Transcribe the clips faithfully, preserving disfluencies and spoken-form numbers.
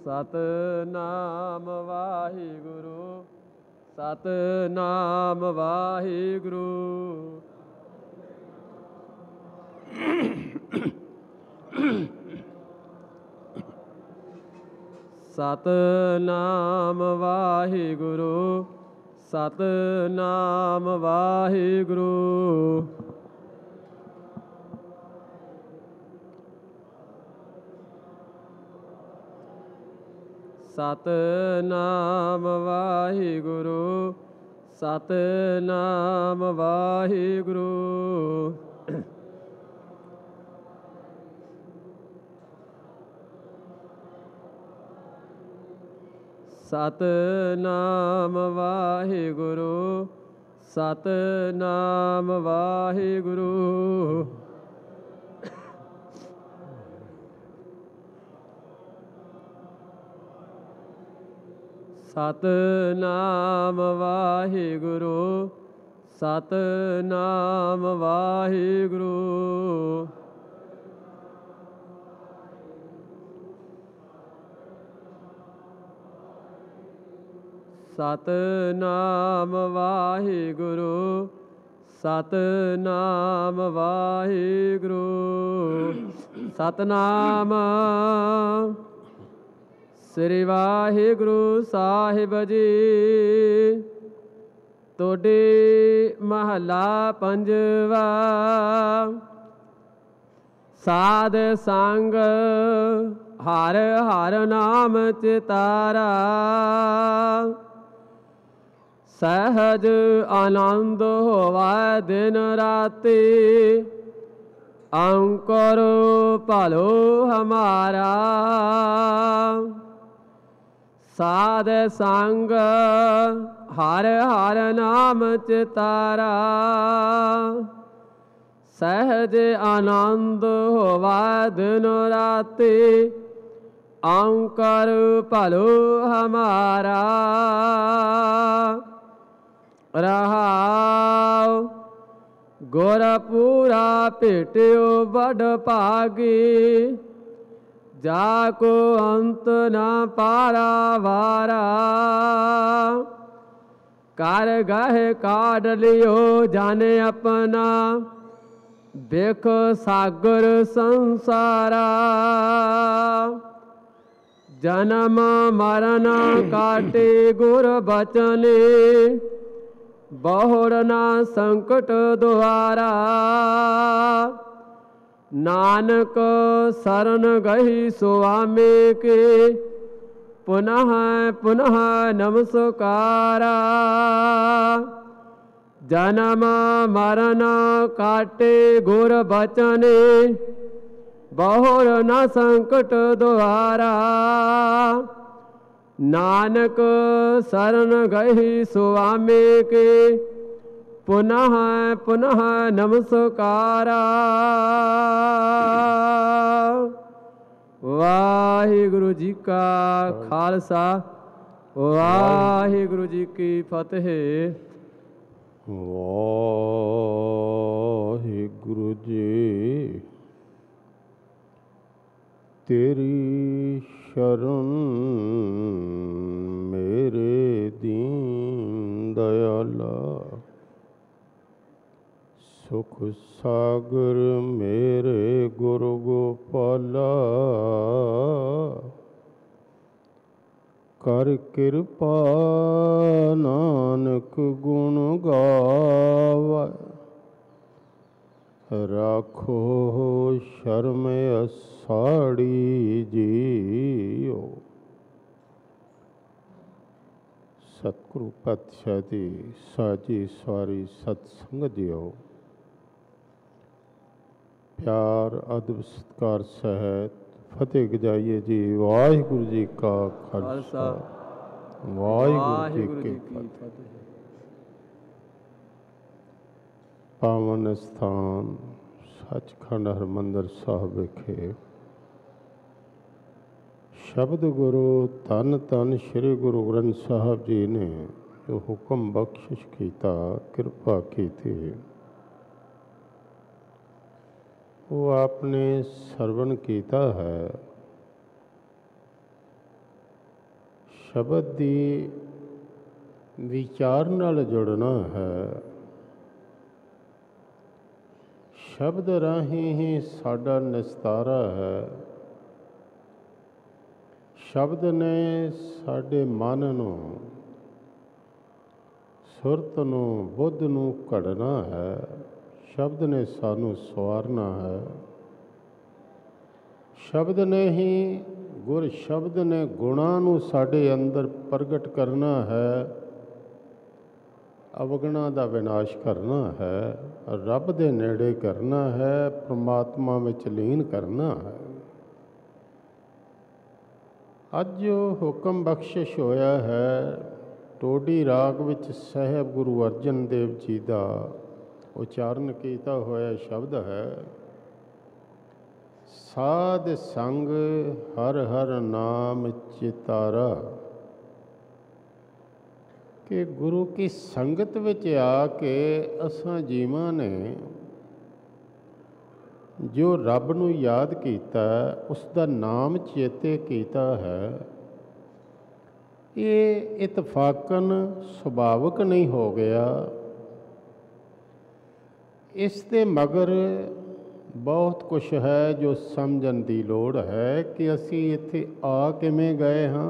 ਸਤਿਨਾਮ ਵਾਹਿਗੁਰੂ ਸਤਿਨਾਮ ਵਾਹਿਗੁਰੂ। ਸਤਿਨਾਮ ਵਾਹਿਗੁਰੂ ਸਤਿਨਾਮ ਵਾਹਿਗੁਰੂ। ਸਤਿਨਾਮ ਵਾਹਿਗੁਰੂ ਸਤਿਨਾਮ ਵਾਹਿਗੁਰੂ। ਸਤਿਨਾਮ ਵਾਹਿਗੁਰੂ ਸਤਿਨਾਮ ਵਾਹਿਗੁਰੂ। ਸਤਿਨਾਮ ਵਾਹਿਗੁਰੂ ਸਤਿਨਾਮ ਵਾਹਿਗੁਰੂ। ਸਤਿਨਾਮ ਵਾਹਿਗੁਰੂ ਸਤਿਨਾਮ ਵਾਹਿਗੁਰੂ। ਸਤਿਨਾਮ ਸ੍ਰੀ ਵਾਹਿਗੁਰੂ ਸਾਹਿਬ ਜੀ। ਤੁਹਾਡੇ ਮਹੱਲਾ ਪੰਜਵਾ। ਸਾਧ ਸੰਗ ਹਰ ਹਰ ਨਾਮ ਚਿਤਾਰਾ। ਸਹਿਜ ਆਨੰਦ ਹੋਵੈ ਦਿਨ ਰਾਤੀ। ਅੰਕੁਰ ਭਲੋ ਹਮਾਰਾ। ਸਾਧ ਸੰਗ ਹਰ ਹਰ ਨਾਮ ਚਿਤਾਰਾ। ਸਹਿਜ ਆਨੰਦ ਹੋਵੈ ਦਿਨ ਰਾਤੀ। ਅੰਕੁਰ ਭਲੋ ਹਮਾਰਾ। ਰਹਾਉ ਗੁਰ ਪੂਰਾ ਭੇਟਿਓ ਵਡ ਭਾਗੀ। ਜਾ ਕੋ ਅੰਤ ਨਾ ਪਾਰਾ ਵਾਰਾ। ਕਰ ਗਹਿ ਕਾਢ ਲਿਓ ਜਨ ਆਪਣਾ। ਵੇਖ ਸਾਗਰ ਸੰਸਾਰਾ। ਜਨਮ ਮਰਨ ਕਾਟੇ ਗੁਰ ਬਚਨੇ। ਬਹੁੜ ਨਾ ਸੰਕਟ ਦੁਆਰਾ। ਨਾਨਕ ਸਰਨ ਗਹੀ ਸੁਆਮੀ ਕੇ। ਪੁਨః ਪੁਨః ਨਮਸਕਾਰਾ। ਜਨਮ ਮਰਨ ਕਾਟੇ ਗੁਰ ਬਚਨੇ। ਬਹੁੜ ਨਾ ਸੰਕਟ ਦੁਆਰਾ। ਨਾਨਕ ਸਰਨ ਗਹੀ ਸੁਆਮੀ ਕੇ। ਪੁਨః ਪੁਨః ਨਮਸਕਾਰਾ। ਵਾਹਿਗੁਰੂ ਜੀ ਕਾ ਖਾਲਸਾ ਵਾਹਿਗੁਰੂ ਜੀ ਕੀ ਫਤਿਹ। ਵਾਹਿਗੁਰੂ ਜੀ ਤੇਰੀ ਸ਼ਰਨ ਮੇਰੇ ਦੀਨ ਦਇਆਲਾ। ਸੁਖ ਸਾਗਰ ਮੇਰੇ ਗੁਰੂ ਗੋਪਾਲਾ। ਕਰ ਕਿਰਪਾ ਨਾਨਕ ਗੁਣ ਗਾਵੈ। ਰਾਖੋ ਸ਼ਰਮ ਅਸਾੜੀ ਜੀਓ। ਸਤਿਗੁਰੂ ਪਾਤਸ਼ਾਹ ਦੀ ਸਾਜੀ ਸਵਾਰੀ ਸਤ ਸੰਗਤ ਜੀਓ। ਪਿਆਰ ਅਦਬ ਸਤਿਕਾਰ ਸਹਿਤ ਫਤਿਹ ਗਜਾਈਏ ਜੀ। ਵਾਹਿਗੁਰੂ ਜੀ ਕਾ ਖਾਲਸਾ ਵਾਹਿਗੁਰੂ ਜੀ ਕੀ ਫਤਿਹ। ਪਾਵਨ ਸਥਾਨ ਸੱਚਖੰਡ ਹਰਿਮੰਦਰ ਸਾਹਿਬ ਵਿਖੇ ਸ਼ਬਦ ਗੁਰੂ ਧੰਨ ਧੰਨ ਸ਼੍ਰੀ ਗੁਰੂ ਗ੍ਰੰਥ ਸਾਹਿਬ ਜੀ ਨੇ ਜੋ ਹੁਕਮ ਬਖਸ਼ਿਸ਼ ਕੀਤਾ, ਕਿਰਪਾ ਕੀਤੀ, ਉਹ ਆਪਨੇ ਸਰਵਣ ਕੀਤਾ ਹੈ। ਸ਼ਬਦ ਦੀ ਵਿਚਾਰ ਨਾਲ ਜੁੜਨਾ ਹੈ। ਸ਼ਬਦ ਰਾਹੀਂ ਹੀ ਸਾਡਾ ਨਿਸਤਾਰਾ ਹੈ। ਸ਼ਬਦ ਨੇ ਸਾਡੇ ਮਨ ਨੂੰ, ਸੁਰਤ ਨੂੰ, ਬੁੱਧ ਨੂੰ ਘੜਨਾ ਹੈ। ਸ਼ਬਦ ਨੇ ਸਾਨੂੰ ਸਵਾਰਨਾ ਹੈ। ਸ਼ਬਦ ਨੇ ਹੀ, ਗੁਰ ਸ਼ਬਦ ਨੇ ਗੁਣਾਂ ਨੂੰ ਸਾਡੇ ਅੰਦਰ ਪ੍ਰਗਟ ਕਰਨਾ ਹੈ, ਅਵਗੁਣਾਂ ਦਾ ਵਿਨਾਸ਼ ਕਰਨਾ ਹੈ, ਰੱਬ ਦੇ ਨੇੜੇ ਕਰਨਾ ਹੈ, ਪਰਮਾਤਮਾ ਵਿੱਚ ਲੀਨ ਕਰਨਾ ਹੈ। ਅੱਜ ਜੋ ਹੁਕਮ ਬਖਸ਼ਿਸ਼ ਹੋਇਆ ਹੈ, ਟੋਡੀ ਰਾਗ ਵਿੱਚ ਸਾਹਿਬ ਗੁਰੂ ਅਰਜਨ ਦੇਵ ਜੀ ਦਾ ਉਚਾਰਨ ਕੀਤਾ ਹੋਇਆ ਸ਼ਬਦ ਹੈ, ਸਾਧ ਸੰਗ ਹਰ ਹਰ ਨਾਮ ਚਿਤਾਰਾ। ਕਿ ਗੁਰੂ ਕੀ ਸੰਗਤ ਵਿੱਚ ਆ ਕੇ ਅਸਾਂ ਜੀਵਾਂ ਨੇ ਜੋ ਰੱਬ ਨੂੰ ਯਾਦ ਕੀਤਾ, ਉਸ ਦਾ ਨਾਮ ਚੇਤੇ ਕੀਤਾ ਹੈ, ਇਹ ਇਤਫਾਕਨ ਸੁਭਾਵਿਕ ਨਹੀਂ ਹੋ ਗਿਆ। ਇਸ ਦੇ ਮਗਰ ਬਹੁਤ ਕੁਛ ਹੈ ਜੋ ਸਮਝਣ ਦੀ ਲੋੜ ਹੈ ਕਿ ਅਸੀਂ ਇੱਥੇ ਆ ਕਿਵੇਂ ਗਏ ਹਾਂ।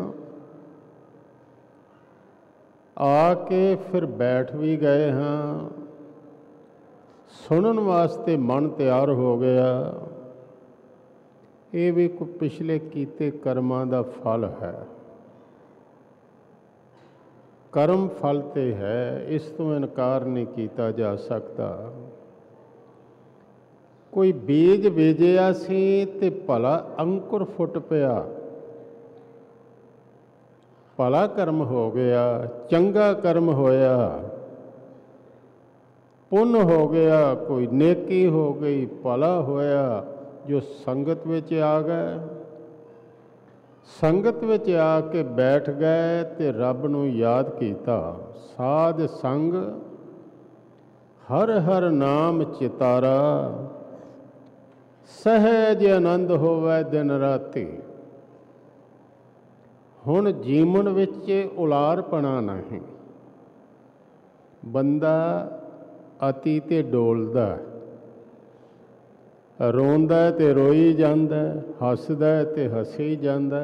ਆ ਕੇ ਫਿਰ ਬੈਠ ਵੀ ਗਏ ਹਾਂ, ਸੁਣਨ ਵਾਸਤੇ ਮਨ ਤਿਆਰ ਹੋ ਗਿਆ। ਇਹ ਵੀ ਕੋਈ ਪਿਛਲੇ ਕੀਤੇ ਕਰਮਾਂ ਦਾ ਫਲ ਹੈ। ਕਰਮ ਫਲ ਤੇ ਹੈ, ਇਸ ਤੋਂ ਇਨਕਾਰ ਨਹੀਂ ਕੀਤਾ ਜਾ ਸਕਦਾ। ਕੋਈ ਬੀਜ ਬੀਜਿਆ ਸੀ ਤੇ ਭਲਾ ਅੰਕੁਰ ਫੁੱਟ ਪਿਆ, ਭਲਾ ਕਰਮ ਹੋ ਗਿਆ, ਚੰਗਾ ਕਰਮ ਹੋਇਆ, ਪੁੰਨ ਹੋ ਗਿਆ, ਕੋਈ ਨੇਕੀ ਹੋ ਗਈ, ਭਲਾ ਹੋਇਆ। ਜੋ ਸੰਗਤ ਵਿੱਚ ਆ ਗਏ, ਸੰਗਤ ਵਿੱਚ ਆ ਕੇ ਬੈਠ ਗਏ ਤੇ ਰੱਬ ਨੂੰ ਯਾਦ ਕੀਤਾ। ਸਾਧ ਸੰਗ ਹਰ ਹਰ ਨਾਮ ਚਿਤਾਰਾ, ਸਹਿਜ ਆਨੰਦ ਹੋਵੇ ਦਿਨ ਰਾਤੀ। ਹੁਣ ਜੀਵਨ ਵਿੱਚ ਉਲਾਰਪਣਾ ਨਹੀਂ। ਬੰਦਾ ਅਤੀ ਤੇ ਡੋਲਦਾ, ਰੋਂਦਾ ਤੇ ਰੋਈ ਜਾਂਦਾ, ਹੱਸਦਾ ਤੇ ਹੱਸੀ ਜਾਂਦਾ।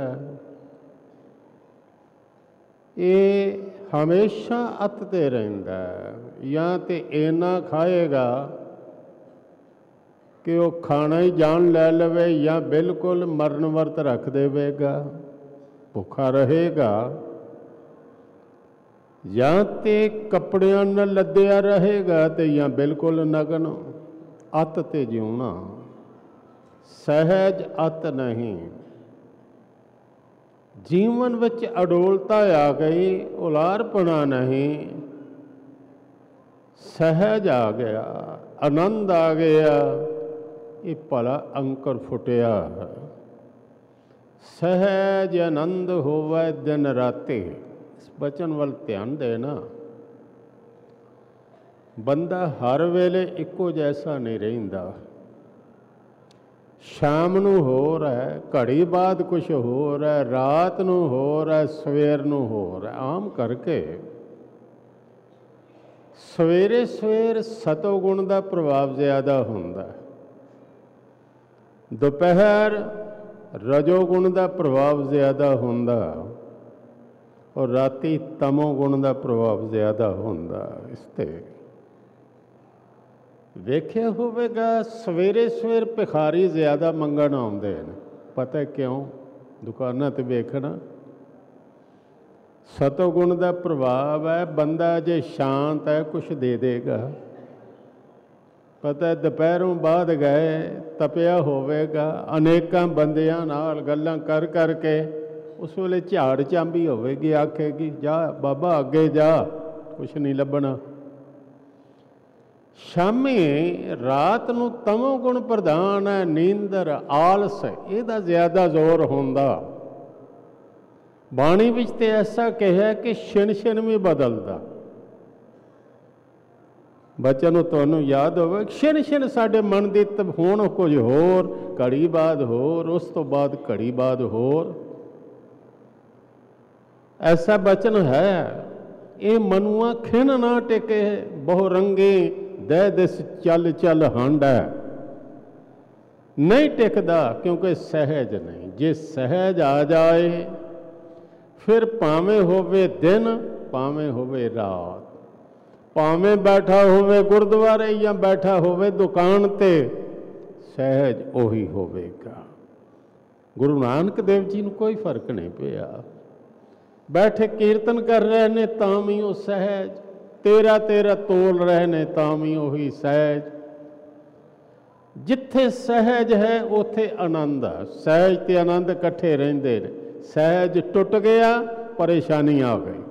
ਇਹ ਹਮੇਸ਼ਾ ਅਤ ਤੇ ਰਹਿੰਦਾ। ਜਾਂ ਤੇ ਇੰਨਾ ਖਾਏਗਾ ਕਿ ਉਹ ਖਾਣਾ ਹੀ ਜਾਨ ਲੈ ਲਵੇ, ਜਾਂ ਬਿਲਕੁਲ ਮਰਨ ਵਰਤ ਰੱਖ ਦੇਵੇਗਾ, ਭੁੱਖਾ ਰਹੇਗਾ। ਜਾਂ ਤੇ ਕੱਪੜਿਆਂ ਨਾਲ ਲੱਦਿਆ ਰਹੇਗਾ ਤੇ ਜਾਂ ਬਿਲਕੁਲ ਨਗਨ। ਅਤ ਤੇ ਜਿਉਣਾ, ਸਹਿਜ ਅਤ ਨਹੀਂ। ਜੀਵਨ ਵਿੱਚ ਅਡੋਲਤਾ ਆ ਗਈ, ਉਲਾਰਪਣਾ ਨਹੀਂ, ਸਹਿਜ ਆ ਗਿਆ, ਆਨੰਦ ਆ ਗਿਆ। ਇਹ ਭਲਾ ਅੰਕੁਰ ਫੁੱਟਿਆ ਹੈ। ਸਹਿਜ ਆਨੰਦ ਹੋਵੇ ਦਿਨ ਰਾਤੇ। ਇਸ ਬਚਨ ਵੱਲ ਧਿਆਨ ਦੇਣਾ। ਬੰਦਾ ਹਰ ਵੇਲੇ ਇੱਕੋ ਜੈਸਾ ਨਹੀਂ ਰਹਿੰਦਾ। ਸ਼ਾਮ ਨੂੰ ਹੋਰ ਹੈ, ਘੜੀ ਬਾਅਦ ਕੁਛ ਹੋਰ ਹੈ, ਰਾਤ ਨੂੰ ਹੋਰ ਹੈ, ਸਵੇਰ ਨੂੰ ਹੋਰ ਹੈ। ਆਮ ਕਰਕੇ ਸਵੇਰੇ ਸਵੇਰ ਸਤੋਗੁਣ ਦਾ ਪ੍ਰਭਾਵ ਜ਼ਿਆਦਾ ਹੁੰਦਾ, ਦੁਪਹਿਰ ਰਜੋਗੁਣ ਦਾ ਪ੍ਰਭਾਵ ਜ਼ਿਆਦਾ ਹੁੰਦਾ, ਔਰ ਰਾਤੀ ਤਮੋਗੁਣ ਦਾ ਪ੍ਰਭਾਵ ਜ਼ਿਆਦਾ ਹੁੰਦਾ। ਇਸ 'ਤੇ ਵੇਖਿਆ ਹੋਵੇਗਾ ਸਵੇਰੇ ਸਵੇਰ ਭਿਖਾਰੀ ਜ਼ਿਆਦਾ ਮੰਗਣ ਆਉਂਦੇ ਨੇ। ਪਤਾ ਕਿਉਂ? ਦੁਕਾਨਾਂ 'ਤੇ ਵੇਖਣਾ, ਸਤੋਗੁਣ ਦਾ ਪ੍ਰਭਾਵ ਹੈ। ਬੰਦਾ ਜੇ ਸ਼ਾਂਤ ਹੈ ਕੁਛ ਦੇ ਦੇਗਾ। ਪਤਾ ਦੁਪਹਿਰੋਂ ਬਾਅਦ ਗਏ, ਤਪਿਆ ਹੋਵੇਗਾ, ਅਨੇਕਾਂ ਬੰਦਿਆਂ ਨਾਲ ਗੱਲਾਂ ਕਰ ਕਰਕੇ ਉਸ ਵੇਲੇ ਝਾੜ ਚਾਂਬੀ ਹੋਵੇਗੀ, ਆਖੇਗੀ ਜਾ ਬਾਬਾ ਅੱਗੇ ਜਾ, ਕੁਛ ਨਹੀਂ ਲੱਭਣਾ। ਸ਼ਾਮੀ ਰਾਤ ਨੂੰ ਤਮੋ ਗੁਣ ਪ੍ਰਧਾਨ ਹੈ, ਨੀਂਦਰ, ਆਲਸ, ਇਹਦਾ ਜ਼ਿਆਦਾ ਜ਼ੋਰ ਹੁੰਦਾ। ਬਾਣੀ ਵਿੱਚ ਤੇ ਐਸਾ ਕਿਹਾ ਕਿ ਛਿਣ ਛਿਣ ਵੀ ਬਦਲਦਾ। ਬੱਚਿਆਂ ਨੂੰ ਤੁਹਾਨੂੰ ਯਾਦ ਹੋਵੇ, ਛਿਣ ਛਿਣ ਸਾਡੇ ਮਨ ਦੀ ਹੁਣ ਕੁਝ ਹੋਰ, ਘੜੀ ਬਾਅਦ ਹੋਰ, ਉਸ ਤੋਂ ਬਾਅਦ ਘੜੀ ਬਾਅਦ ਹੋਰ। ऐसा बचन है, ये मनुआ खिन ना टिके, बहु रंगे दे दिस चल चल हंड है, नहीं टिकदा क्योंकि सहज नहीं। जे सहज आ जाए फिर भावें होवे दिन भावें होवे रात, भावें बैठा होवे गुरुद्वारे या बैठा होवे दुकान ते, सहज ओही होवेगा। गुरु नानक देव जी ਨੂੰ कोई फर्क नहीं पिया, बैठे कीर्तन कर रहे ने तां भी वो सहज, तेरा तेरा तोल रहे ने तां भी वही सहज। जिथे सहज है उथे आनंद है, सहज ते आनंद इकट्ठे रहिंदे ने। सहज टुट गया परेशानी आ गई,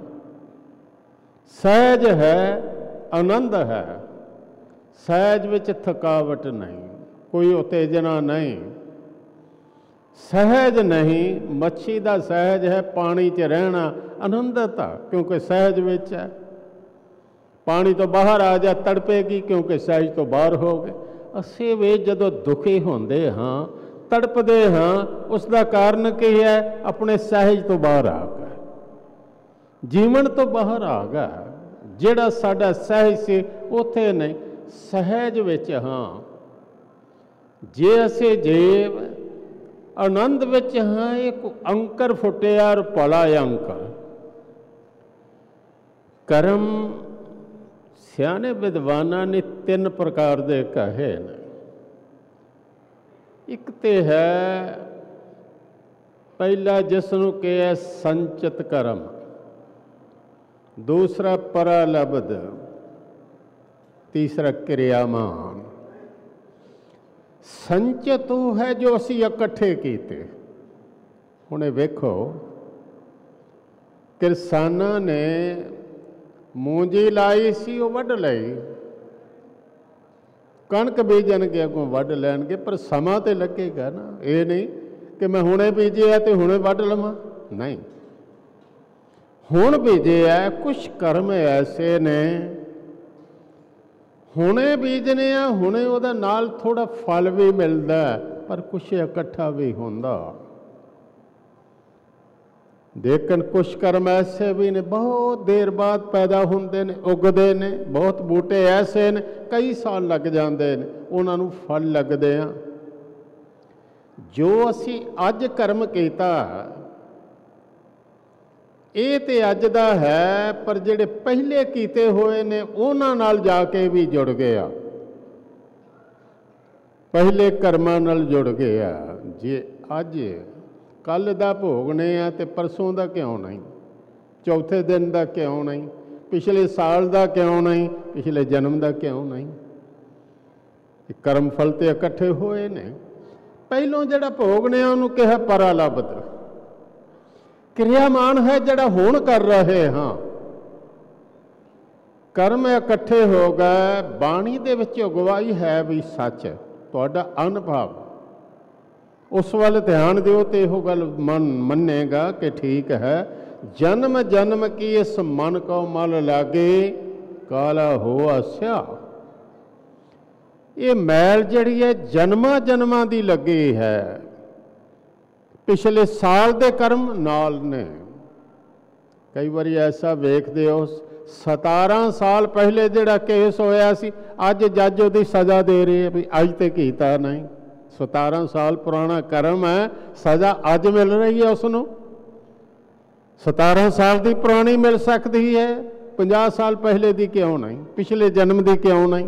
सहज है आनंद है, सहज विच थकावट नहीं, कोई उत्तेजना नहीं, सहज नहीं। मच्छी का सहज है पानी च रहना, आनंदता क्योंकि सहज विच है। पानी तो बाहर आ जा तड़पेगी क्योंकि सहज तो बाहर हो गए। असी वे जदों दुखी होंदे हाँ तड़पदे हाँ, उसका कारण की है? अपने सहज तो बाहर आ गए, जीवन तो बाहर आ गया। जिहड़ा साडा सहज से उत्थे नहीं, सहज विच हाँ। जे असी जीव आनंद विच हाँ, एक अंकर फुटिया और भला अंकर। कर्म सियाने विद्वाना ने तीन प्रकार दे कहे ने। एक ते है पहला जिसनों कहे संचित कर्म, दूसरा परालब्ध, तीसरा क्रियामान। संचित वो है जो असी इकट्ठे कीते। हुणे वेखो किसाना ने मूंजी लाई सी, वो वढ़ लई, कणक बीजणगे अगों वढ़ लैणगे, पर समा तो लगेगा ना। ये नहीं कि मैं हुणे बीजे है तो हुणे वढ़ लवां, नहीं। हुण बीजे है, कुछ कर्म ऐसे ने हुणे बीजने आ, हुणे उहदा नाल थोड़ा फल भी मिलता है, पर कुछ इकट्ठा भी होंदा। लेकिन कुछ कर्म ऐसे भी ने बहुत देर बाद पैदा होंदे ने, उगदे ने। बहुत बूटे ऐसे ने कई साल लग जाते हैं, उन्होंने फल लगते हैं। जो असी अज कर्म किया ये तो अज दा है, पर जिहड़े पहले कीते हुए ने उन्हां नाल जाके भी जुड़ गया, पहले कर्मां नाल जुड़ गया। जे अज कल दा भोगने आ ते परसों दा क्यों नहीं, चौथे दिन दा क्यों नहीं, पिछले साल दा क्यों नहीं, पिछले जन्म दा क्यों नहीं। कर्म फल ते इकट्ठे होए ने। पहलों जिहड़ा भोगने उहनूं कहा परालब्ध। क्रियामान है जिहड़ा हुण कर रहे हाँ। कर्म इकट्ठे हो गए, बाणी दे विच अगवाई है भी सच, तुहाडा अनुभव उस वाल ध्यान दिओ तो यह गल मन मनेगा कि ठीक है। जन्म जन्म की इस मन को मल लागे, काला हो आस्या। ये मैल जिहड़ी है जन्मां जन्मां दी लगी है, पिछले साल दे कर्म नाल ने। कई बारी ऐसा वेखदे हो, सतारह साल पहले जिहड़ा केस होया सी, अज जज उहदी सज़ा दे रहे हैं भी अज ते कीता नहीं। सतारह साल पुराना कर्म है, सज़ा अज मिल रही है उसनों। सतारह साल की पुरानी मिल सकती है, पचास साल पहले दी क्यों नहीं, पिछले जन्म की क्यों नहीं।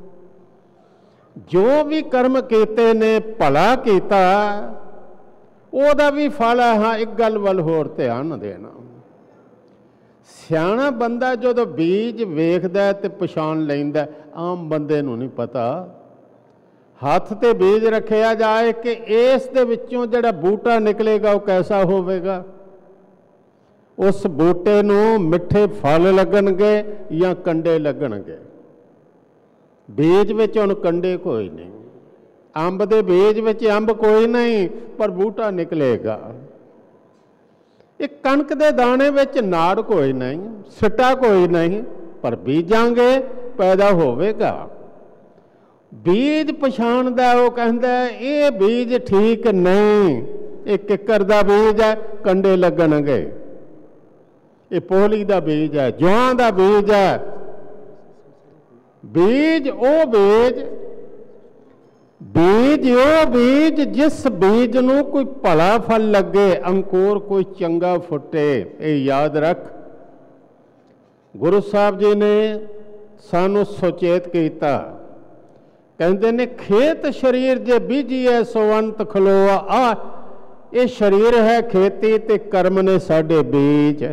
जो भी कर्म कीते ने भला कीता, ਉਹਦਾ भी फल है। हाँ, एक गल वल होर ध्यान देना। सियाणा बंदा जो बीज वेखदा ते पछाण लैंदा, आम बंदे नूं नहीं पता। हथ ते बीज रखिया जाए कि इस दे विचों जिहड़ा बूटा निकलेगा वो कैसा होवेगा। उस बूटे नूं मिठे फल लगणगे या कंडे लगणगे। बीज विच हुण कंडे कोई नहीं, अंब दे बीज विच अंब कोई नहीं, पर बूटा निकलेगा। एक कणक दे दाने विच नाड़ कोई नहीं, सिटा कोई नहीं, पर बीजांगे पैदा होवेगा। बीज पछाणदा, वो कहंदा ये बीज ठीक नहीं, ये किकर दा बीज है, कंडे लगणगे। ये पोहली का बीज है, जौं का बीज है। बीज वो बीज बीज वो बीज जिस बीज नूं कोई भला फल लगे, अंकुर कोई चंगा फुटे। ये याद रख। गुरु साहब जी ने सानू सुचेत किया, कहते ने खेत शरीर जे बीजीए सो अंत खलोआ। आ ये शरीर है खेती ते कर्म ने साडे बीज।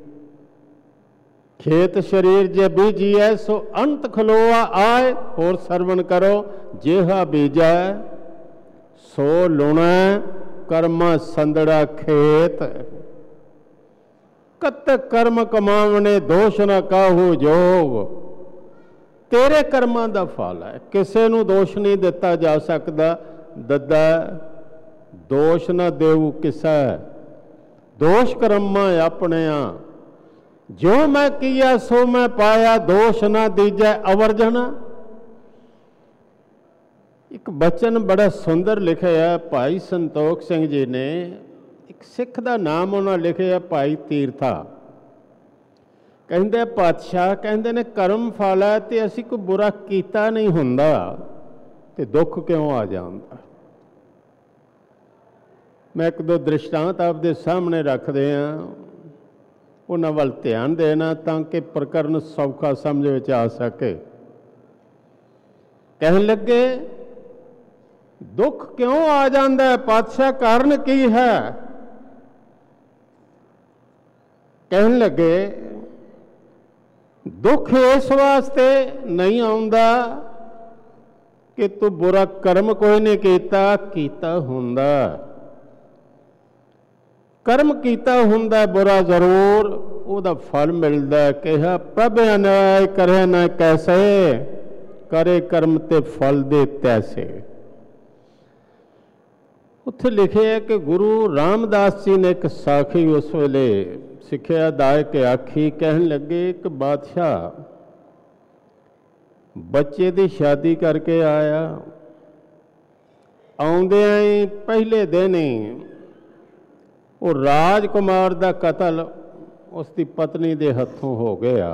खेत शरीर जे बीजीए सो अंत खलोआ आए। होर सरवण करो, जेहा बीजा सो लुणा कर्मा संदड़ा खेत। कत कर्म कमावने दोष न काहू जोग। तेरे कर्मां दा फल है, किसे नूं दोष नहीं दिता जा सकता। दद्दा दोष न देऊ किसा, दोष कर्मा अपने आ। जो मैं किया सो मैं पाया, दोष न दीजै अवर्जना। एक बचन बड़ा सुंदर लिखा है भाई संतोख सिंह जी ने। एक सिख का नाम उन्होंने लिखे भाई तीरथा। कहते पातशाह कहते ने कर्म फल है तो असी कोई बुरा किया नहीं हुंदा ते दुख क्यों आ जाता। मैं एक दो दृष्टांत आपके सामने रख दिया, उन्होंने वाल ध्यान देना ताकि प्रकरण सौखा समझ में आ सके। कहने लगे दुख क्यों आ जाता है पातशाह, कारण की है। कहने लगे दुख इस वास्ते नहीं आउंदा कि तू बुरा कर्म कोई नहीं कीता, कीता हुंदा। कर्म कीता हुंदा बुरा जरूर, उहदा फल मिलदा। कहा प्रभ अन्याय करे न कैसे, करे कर्म ते फल दे तैसे। उत्थे लिखे है कि गुरु रामदास जी ने एक साखी उस वेले सिक्ख्या दाए के आखी। कहने लगे एक बादशाह बच्चे की शादी करके आया, आउंदियां ही पहले दिन ही वो राजकुमार का कतल उसकी पत्नी के हथों हो गया।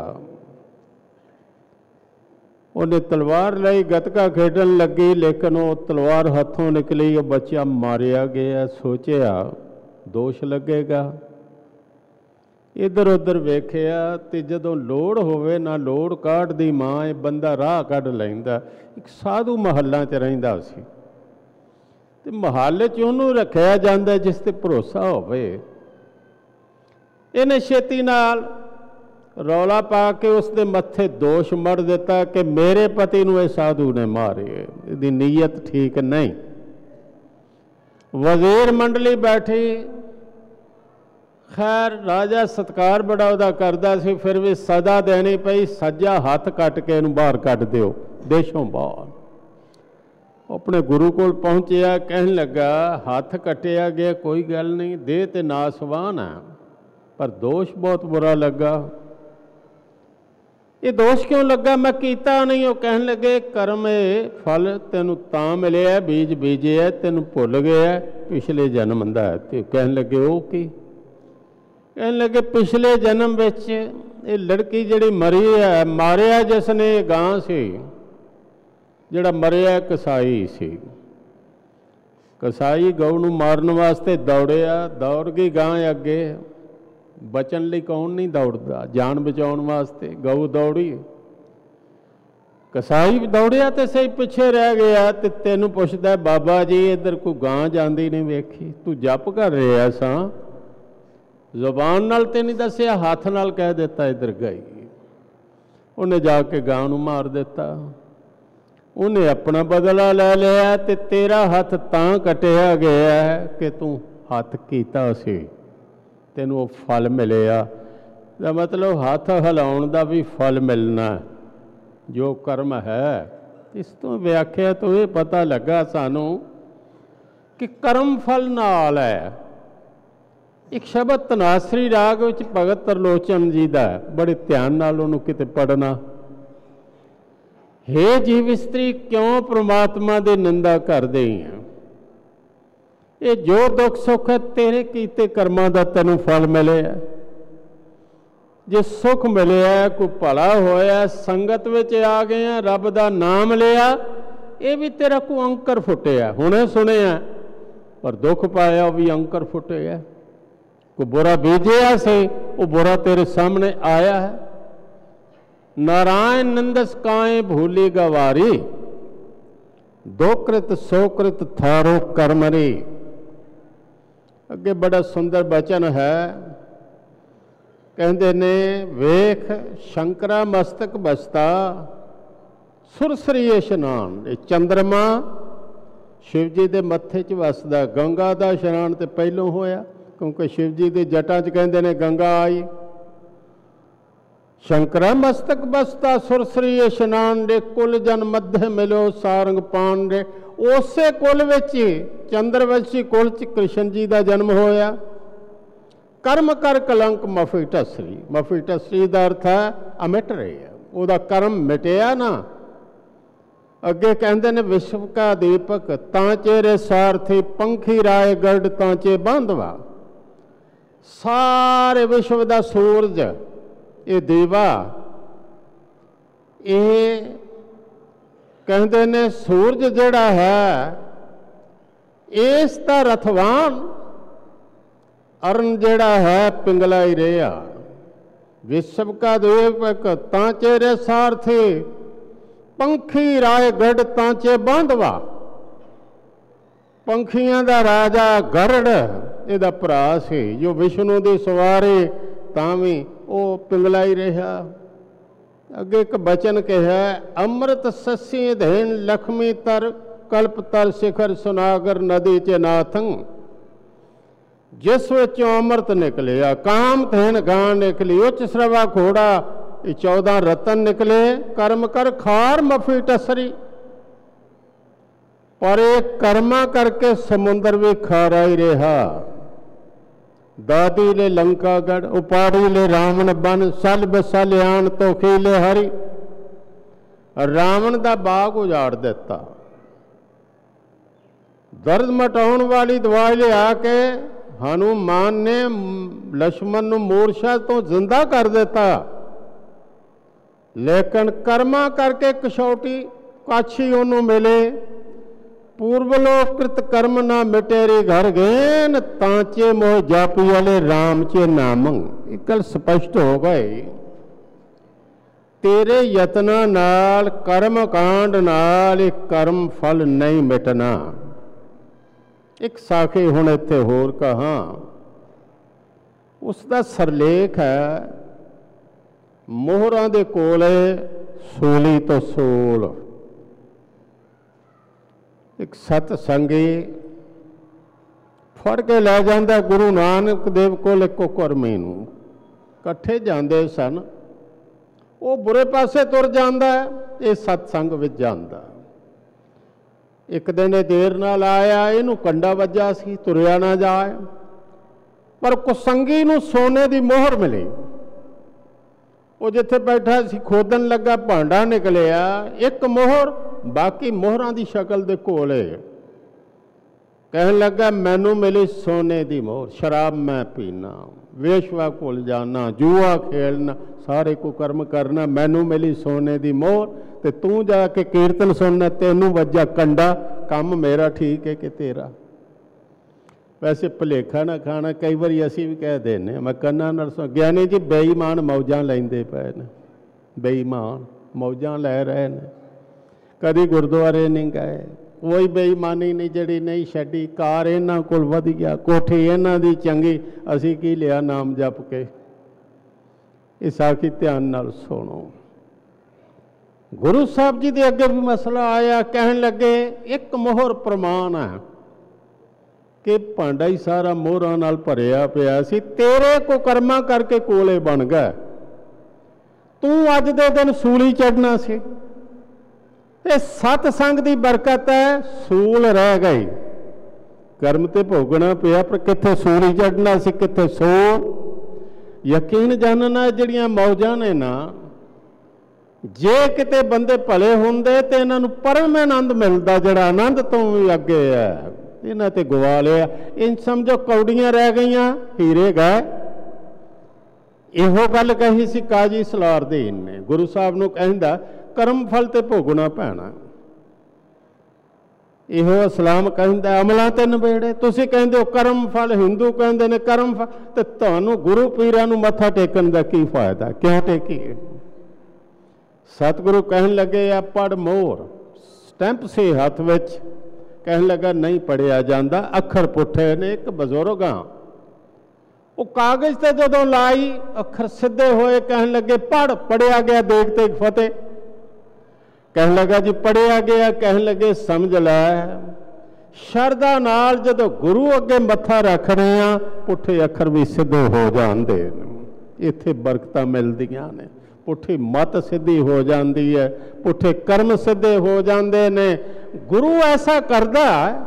उन्हें तलवार लाई गतका खेडन लगी, लेकिन वो तलवार हथों निकली, वो बच्चा मारिया गया। सोचा दोष लगेगा, इधर उधर वेख्या तो जदों लोड़ होवे ना लोड़ काढ़ दी मां, ये बंदा राह कढ़ लैंदा। एक साधु महलों च रहिंदा सी ते महल च उहनूं रखिया जांदा जिस ते भरोसा होवे। इहने छेती नाल रौला पा के उसके मत्थे दोष मड़ दिता कि मेरे पति नूं इह साधु ने मारे, इहदी नीयत ठीक नहीं। वजीर मंडली बैठी, खैर राजा सत्कार बड़ा उहदा करदा सी, फिर भी सजा देनी पई। सज्जा हथ कट के इहनूं बाहर कट दिओ, देशों बाहर। अपने गुरु कोल पहुंचिया, कहने लगा हथ कटिया गया कोई गल नहीं, देह ते नासवान है, पर दोष बहुत बुरा लगा। ये दोष क्यों लगा, मैं कीता नहीं। वो कहने लगे कर्म फल तेनू तां मिले है, बीज बीजे है, तेनू भुल गया पिछले जन्म दा। ते कहने लगे वो की। कहने लगे पिछले जन्म विच ये लड़की जिहड़ी मरी है, मारिया जिसने गां सी, जिहड़ा मरिया कसाई सी। कसाई गऊ नूं मारन वास्ते दौड़िया, दौड़ गई गां अगे। बचन लई कौन नहीं दौड़दा, जान बचाउण वास्ते गऊ दौड़ी। कसाई दौड़िया तो सही पिछे रह गया। तो तेनू पुछदा बाबा जी इधर कोई गां जांदी नहीं वेखी, तू जप कर रहा सा, जुबान नाल ते नहीं दसिया, हाथ नाल कह दिता इधर गई। उन्हें जाके गां नूं मार दिता। उन्हें अपना बदला ले लिया। तो तेरा हथ तां कटिया गया है कि तू हथ कीता सी, तेनू वो फल मिलिया। दा मतलब हाथ हिलाउण दा भी फल मिलना जो कर्म है। इस तो व्याख्या तो ये पता लगा सानू कि कर्म फल नाल है। एक शब्द तनासरी राग विच भगत तरलोचन जी का, बड़े ध्यान नाल उहनूं किते पढ़ना। हे जीव इस्त्री क्यों परमात्मा की निंदा करदे हैं, ये जो दुख सुख है तेरे कीते कर्मां दा तैनूं फल मिले है। ਜੇ ਸੁੱਖ ਮਿਲਿਆ, ਕੋਈ ਭਲਾ ਹੋਇਆ, ਸੰਗਤ ਵਿੱਚ ਆ ਗਏ ਆ, ਰੱਬ ਦਾ ਨਾਮ ਲਿਆ, ਇਹ ਵੀ ਤੇਰਾ ਕੋਈ ਅੰਕਰ ਫੁੱਟਿਆ। ਹੁਣੇ ਸੁਣਿਆ ਪਰ ਦੁੱਖ ਪਾਇਆ, ਉਹ ਵੀ ਅੰਕਰ ਫੁੱਟਿਆ। ਕੋਈ ਬੁਰਾ ਬੀਜਿਆ ਸੀ, ਉਹ ਬੁਰਾ ਤੇਰੇ ਸਾਹਮਣੇ ਆਇਆ ਹੈ। ਨਾਰਾਇਣ ਨੰਦਸ ਕਾਏ ਭੂਲੀ ਗਵਾਰੀ, ਦੋਕ੍ਰਿਤ ਸੋਕ੍ਰਿਤ ਥਾਰੋ ਕਰਮਰੀ। ਅੱਗੇ ਬੜਾ ਸੁੰਦਰ ਬਚਨ ਹੈ, ਕਹਿੰਦੇ ਨੇ ਵੇਖ ਸ਼ੰਕਰਾ ਮਸਤਕ ਬਸਤਾ ਸੁਰਸਰੀ ਇਸ਼ਨਾਨ। ਇਹ ਚੰਦਰਮਾ ਸ਼ਿਵ ਜੀ ਦੇ ਮੱਥੇ 'ਚ ਵਸਦਾ। ਗੰਗਾ ਦਾ ਇਸ਼ਨਾਨ ਤੇ ਪਹਿਲੋਂ ਹੋਇਆ, ਕਿਉਂਕਿ ਸ਼ਿਵ ਜੀ ਦੇ ਜਟਾਂ 'ਚ ਕਹਿੰਦੇ ਨੇ ਗੰਗਾ ਆਈ। ਸ਼ੰਕਰਾ ਮਸਤਕ ਬਸਤਾ ਸੁਰਸਰੀ ਇਸ਼ਨਾਨ ਦੇ, ਕੁਲ ਜਨ ਮੱਧੇ ਮਿਲੋ ਸਾਰੰਗ ਪਾਨ ਦੇ। ਉਸੇ ਕੁਲ ਵਿੱਚ ਚੰਦਰਵੰਸ਼ੀ ਕੁਲ 'ਚ ਕ੍ਰਿਸ਼ਨ ਜੀ ਦਾ ਜਨਮ ਹੋਇਆ। ਕਰਮ ਕਰ ਕਲੰਕ ਮਫੀ ਟਸਰੀ। ਮਫੀ ਟਸਰੀ ਦਾ ਅਰਥ ਹੈ ਅਮਿਟ ਰਿਹਾ, ਉਹਦਾ ਕਰਮ ਮਿਟਿਆ ਨਾ। ਅੱਗੇ ਕਹਿੰਦੇ ਨੇ ਵਿਸ਼ਵ ਕਾ ਦੀਪਕ ਤਾਂ ਚੇਰੇ ਸਾਰਥੀ, ਪੰਖੀ ਰਾਏ ਗਰਡ ਤਾਂ ਚੇ ਬਾਂਧਵਾ। ਸਾਰੇ ਵਿਸ਼ਵ ਦਾ ਸੂਰਜ ਇਹ ਦੀਵਾ, ਇਹ ਕਹਿੰਦੇ ਨੇ ਸੂਰਜ ਜਿਹੜਾ ਹੈ ਇਸ ਦਾ ਰਥਵਾਨ, ਅਰਨ ਜਿਹੜਾ ਹੈ ਪਿੰਗਲਾ ਹੀ ਰਿਹਾ। ਵਿਸ਼ਵ ਕਾ ਦੀਪਕ ਤਾਂ ਚੇਰੇ ਸਾਰਥੀ, ਪੰਖੀ ਰਾਏ ਗੜ ਤਾਂ ਚੇ ਬਾਂਧਵਾ। ਪੰਖੀਆਂ ਦਾ ਰਾਜਾ ਗਰੜ ਇਹਦਾ ਭਰਾ ਸੀ, ਜੋ ਵਿਸ਼ਨੂੰ ਦੀ ਸਵਾਰੀ, ਤਾਂ ਵੀ ਉਹ ਪਿੰਗਲਾ ਹੀ ਰਿਹਾ। ਅੱਗੇ ਇੱਕ ਬਚਨ ਕਿਹਾ, ਅੰਮ੍ਰਿਤ ਸੱਸੀ ਧੇਨ ਲਖਮੀ ਤਰ, ਕਲਪ ਤਰ ਸਿਖਰ ਸੁਨਾਗਰ ਨਦੀ ਚ ਨਾਥੰ। ਜਿਸ ਵਿੱਚੋਂ ਅੰਮ੍ਰਿਤ ਨਿਕਲਿਆ, ਕਾਮ ਧੇਨ ਗਾਂ ਨਿਕਲੀ, ਉੱਚ ਸਰਵਾ ਘੋੜਾ, ਇਹ ਚੌਦਾਂ ਰਤਨ ਨਿਕਲੇ। ਕਰਮ ਕਰ ਖਾਰ ਮਫੀ ਟਸਰੀ, ਪਰ ਇਹ ਕਰਮਾਂ ਕਰਕੇ ਸਮੁੰਦਰ ਵੀ ਖਾਰਾ ਹੀ ਰਿਹਾ। ਦਾਦੀ ਲੈ ਲੰਕਾਗੜ, ਉਪਾੜੀ ਲੈ ਰਾਵਣ ਬਨ, ਸਲ ਬਸਲ ਆਣ ਤੋਂ ਖੀਲੇ ਹਰੀ। ਰਾਵਣ ਦਾ ਬਾਗ ਉਜਾੜ ਦਿੱਤਾ। ਦਰਦ ਮਟਾਉਣ ਵਾਲੀ ਦਵਾਈ ਲਿਆ ਕੇ ਹਨੂਮਾਨ ਨੇ ਲక్ష్మణ ਨੂੰ ਮੂਰਛਾ ਤੋਂ ਜ਼ਿੰਦਾ ਕਰ ਦਿੱਤਾ। ਲੇਕਿਨ ਕਰਮਾਂ ਕਰਕੇ ਕਸ਼ੌਟੀ ਕਾਛੀ ਉਹਨੂੰ ਮਿਲੇ। पूर्वलोक कृत कर्म ना मिटेरे घर गए, तांचे मोह जापी वाले राम चे नामंग। एक गल स्पष्ट हो गए, तेरे यतना नाल कर्म कांड नाल एक कर्म फल नहीं मिटना। एक साखी हुण इत्थे होर कहा, उसका सरलेख है, मोहरां दे कोले सूली तो सूल। एक सतसंगी फड़ के लै जांदा गुरु नानक देव कोल इक्को कुरमी नूं। कट्ठे जांदे सन, वो बुरे पासे तुर जांदा, ये सतसंग विच जांदा। एक दिन देर नाल आया, इनू कंडा वज्जा सी, तुरिया ना जाए, पर कुसंगी नूं सोने दी मोहर मिली। वो जिथे बैठा सी खोदन लगा, भांडा निकलिया, एक मोहर, बाकी मोहरां दी शक्ल दे कोले। कहन लगा, मैनू मिली सोने दी मोहर, शराब मैं पीना, वेश्वा कोल जाना, जुआ खेलना, सारे को कर्म करना, मैनू मिली सोने दी मोहर, ते तू जाके कीर्तन सुनना, तेनू वज्जा कंडा, काम मेरा ठीक है कि तेरा। वैसे भुलेखा ना खाना, कई बार असी भी कह देने, मैं कन्ना नाल सुन, ज्ञानी जी बेईमान मौजां लैंदे पए ने, बेईमान मौजां लै रहे ने, कभी गुरुद्वारे नहीं गए, कोई बेईमानी नहीं जड़ी नहीं छड्डी, कार इन्हां कोल वधिया, कोठी इन्हां दी चंगी, असी की लिया नाम जप के। इस आखी ध्यान नाल सुनो। गुरु साहब जी दे अगे भी मसला आया, कहन लगे एक मोहर प्रमाण है कि भांडा ही सारा मोहरां नाल भरिया पिया सी, तेरे को कर्मा करके कोले बन गए, तू अज दे दिन सूली चढ़ना सी। ये सतसंग की बरकत है, सूल रह गई, कर्म ते भोगना पिया, पर कित्थे सूली चढ़ना सी, कित्थे सो। यकीन जानना जिहड़ियां मौजां ने ना, जे किते बंदे भले हुंदे ते इन्हां नूं परम आनंद मिलदा, जिहड़ा आनंद तो भी अगे है, इन्हां ते गवा लिया। इन समझो कौड़ियां रह गईयां, हीरे गए। ਇਹੋ ਗੱਲ ਕਹੀ ਸੀ ਕਾਜੀ ਸਲਾਰਦੀਨ ਨੇ। ਗੁਰੂ ਸਾਹਿਬ ਨੂੰ ਕਹਿੰਦਾ ਕਰਮ ਫਲ ਤੇ ਭੋਗਣਾ ਪੈਣਾ। ਇਹੋ ਇਸਲਾਮ ਕਹਿੰਦਾ ਅਮਲਾਂ ਤੇ ਨਿਬੇੜੇ। ਤੁਸੀਂ ਕਹਿੰਦੇ ਹੋ ਕਰਮ ਫਲ, ਹਿੰਦੂ ਕਹਿੰਦੇ ਨੇ ਕਰਮ ਫਲ, ਤੇ ਤੁਹਾਨੂੰ ਗੁਰੂ ਪੀਰਾਂ ਨੂੰ ਮੱਥਾ ਟੇਕਣ ਦਾ ਕੀ ਫਾਇਦਾ? ਕਿਉਂ ਟੇਕੀਏ? ਸਤਿਗੁਰੂ ਕਹਿਣ ਲੱਗੇ ਆ ਪੜ੍ਹ ਮੋਹਰ, ਸਟੈਂਪ ਸੀ ਹੱਥ ਵਿੱਚ। ਕਹਿਣ ਲੱਗਾ ਨਹੀਂ ਪੜ੍ਹਿਆ ਜਾਂਦਾ, ਅੱਖਰ ਪੁੱਠੇ ਨੇ। ਇੱਕ ਬਜ਼ੁਰਗ ਆ, ਉਹ ਕਾਗਜ਼ ਤੇ ਜਦੋਂ ਲਾਈ ਅੱਖਰ ਸਿੱਧੇ ਹੋਏ। ਕਹਿਣ ਲੱਗੇ ਪੜ੍ਹ। ਪੜ੍ਹਿਆ ਗਿਆ ਦੇਖ ਤੇ ਫਤਿਹ। ਕਹਿਣ ਲੱਗਾ ਜੀ ਪੜ੍ਹਿਆ ਗਿਆ। ਕਹਿਣ ਲੱਗੇ ਸਮਝ ਲੈ, ਸ਼ਰਧਾ ਨਾਲ ਜਦੋਂ ਗੁਰੂ ਅੱਗੇ ਮੱਥਾ ਰੱਖ ਰਹੇ ਆ, ਪੁੱਠੇ ਅੱਖਰ ਵੀ ਸਿੱਧੇ ਹੋ ਜਾਂਦੇ ਨੇ। ਇੱਥੇ ਬਰਕਤਾਂ ਮਿਲਦੀਆਂ ਨੇ। ਪੁੱਠੀ ਮੱਤ ਸਿੱਧੀ ਹੋ ਜਾਂਦੀ ਹੈ, ਪੁੱਠੇ ਕਰਮ ਸਿੱਧੇ ਹੋ ਜਾਂਦੇ ਨੇ। ਗੁਰੂ ਐਸਾ ਕਰਦਾ,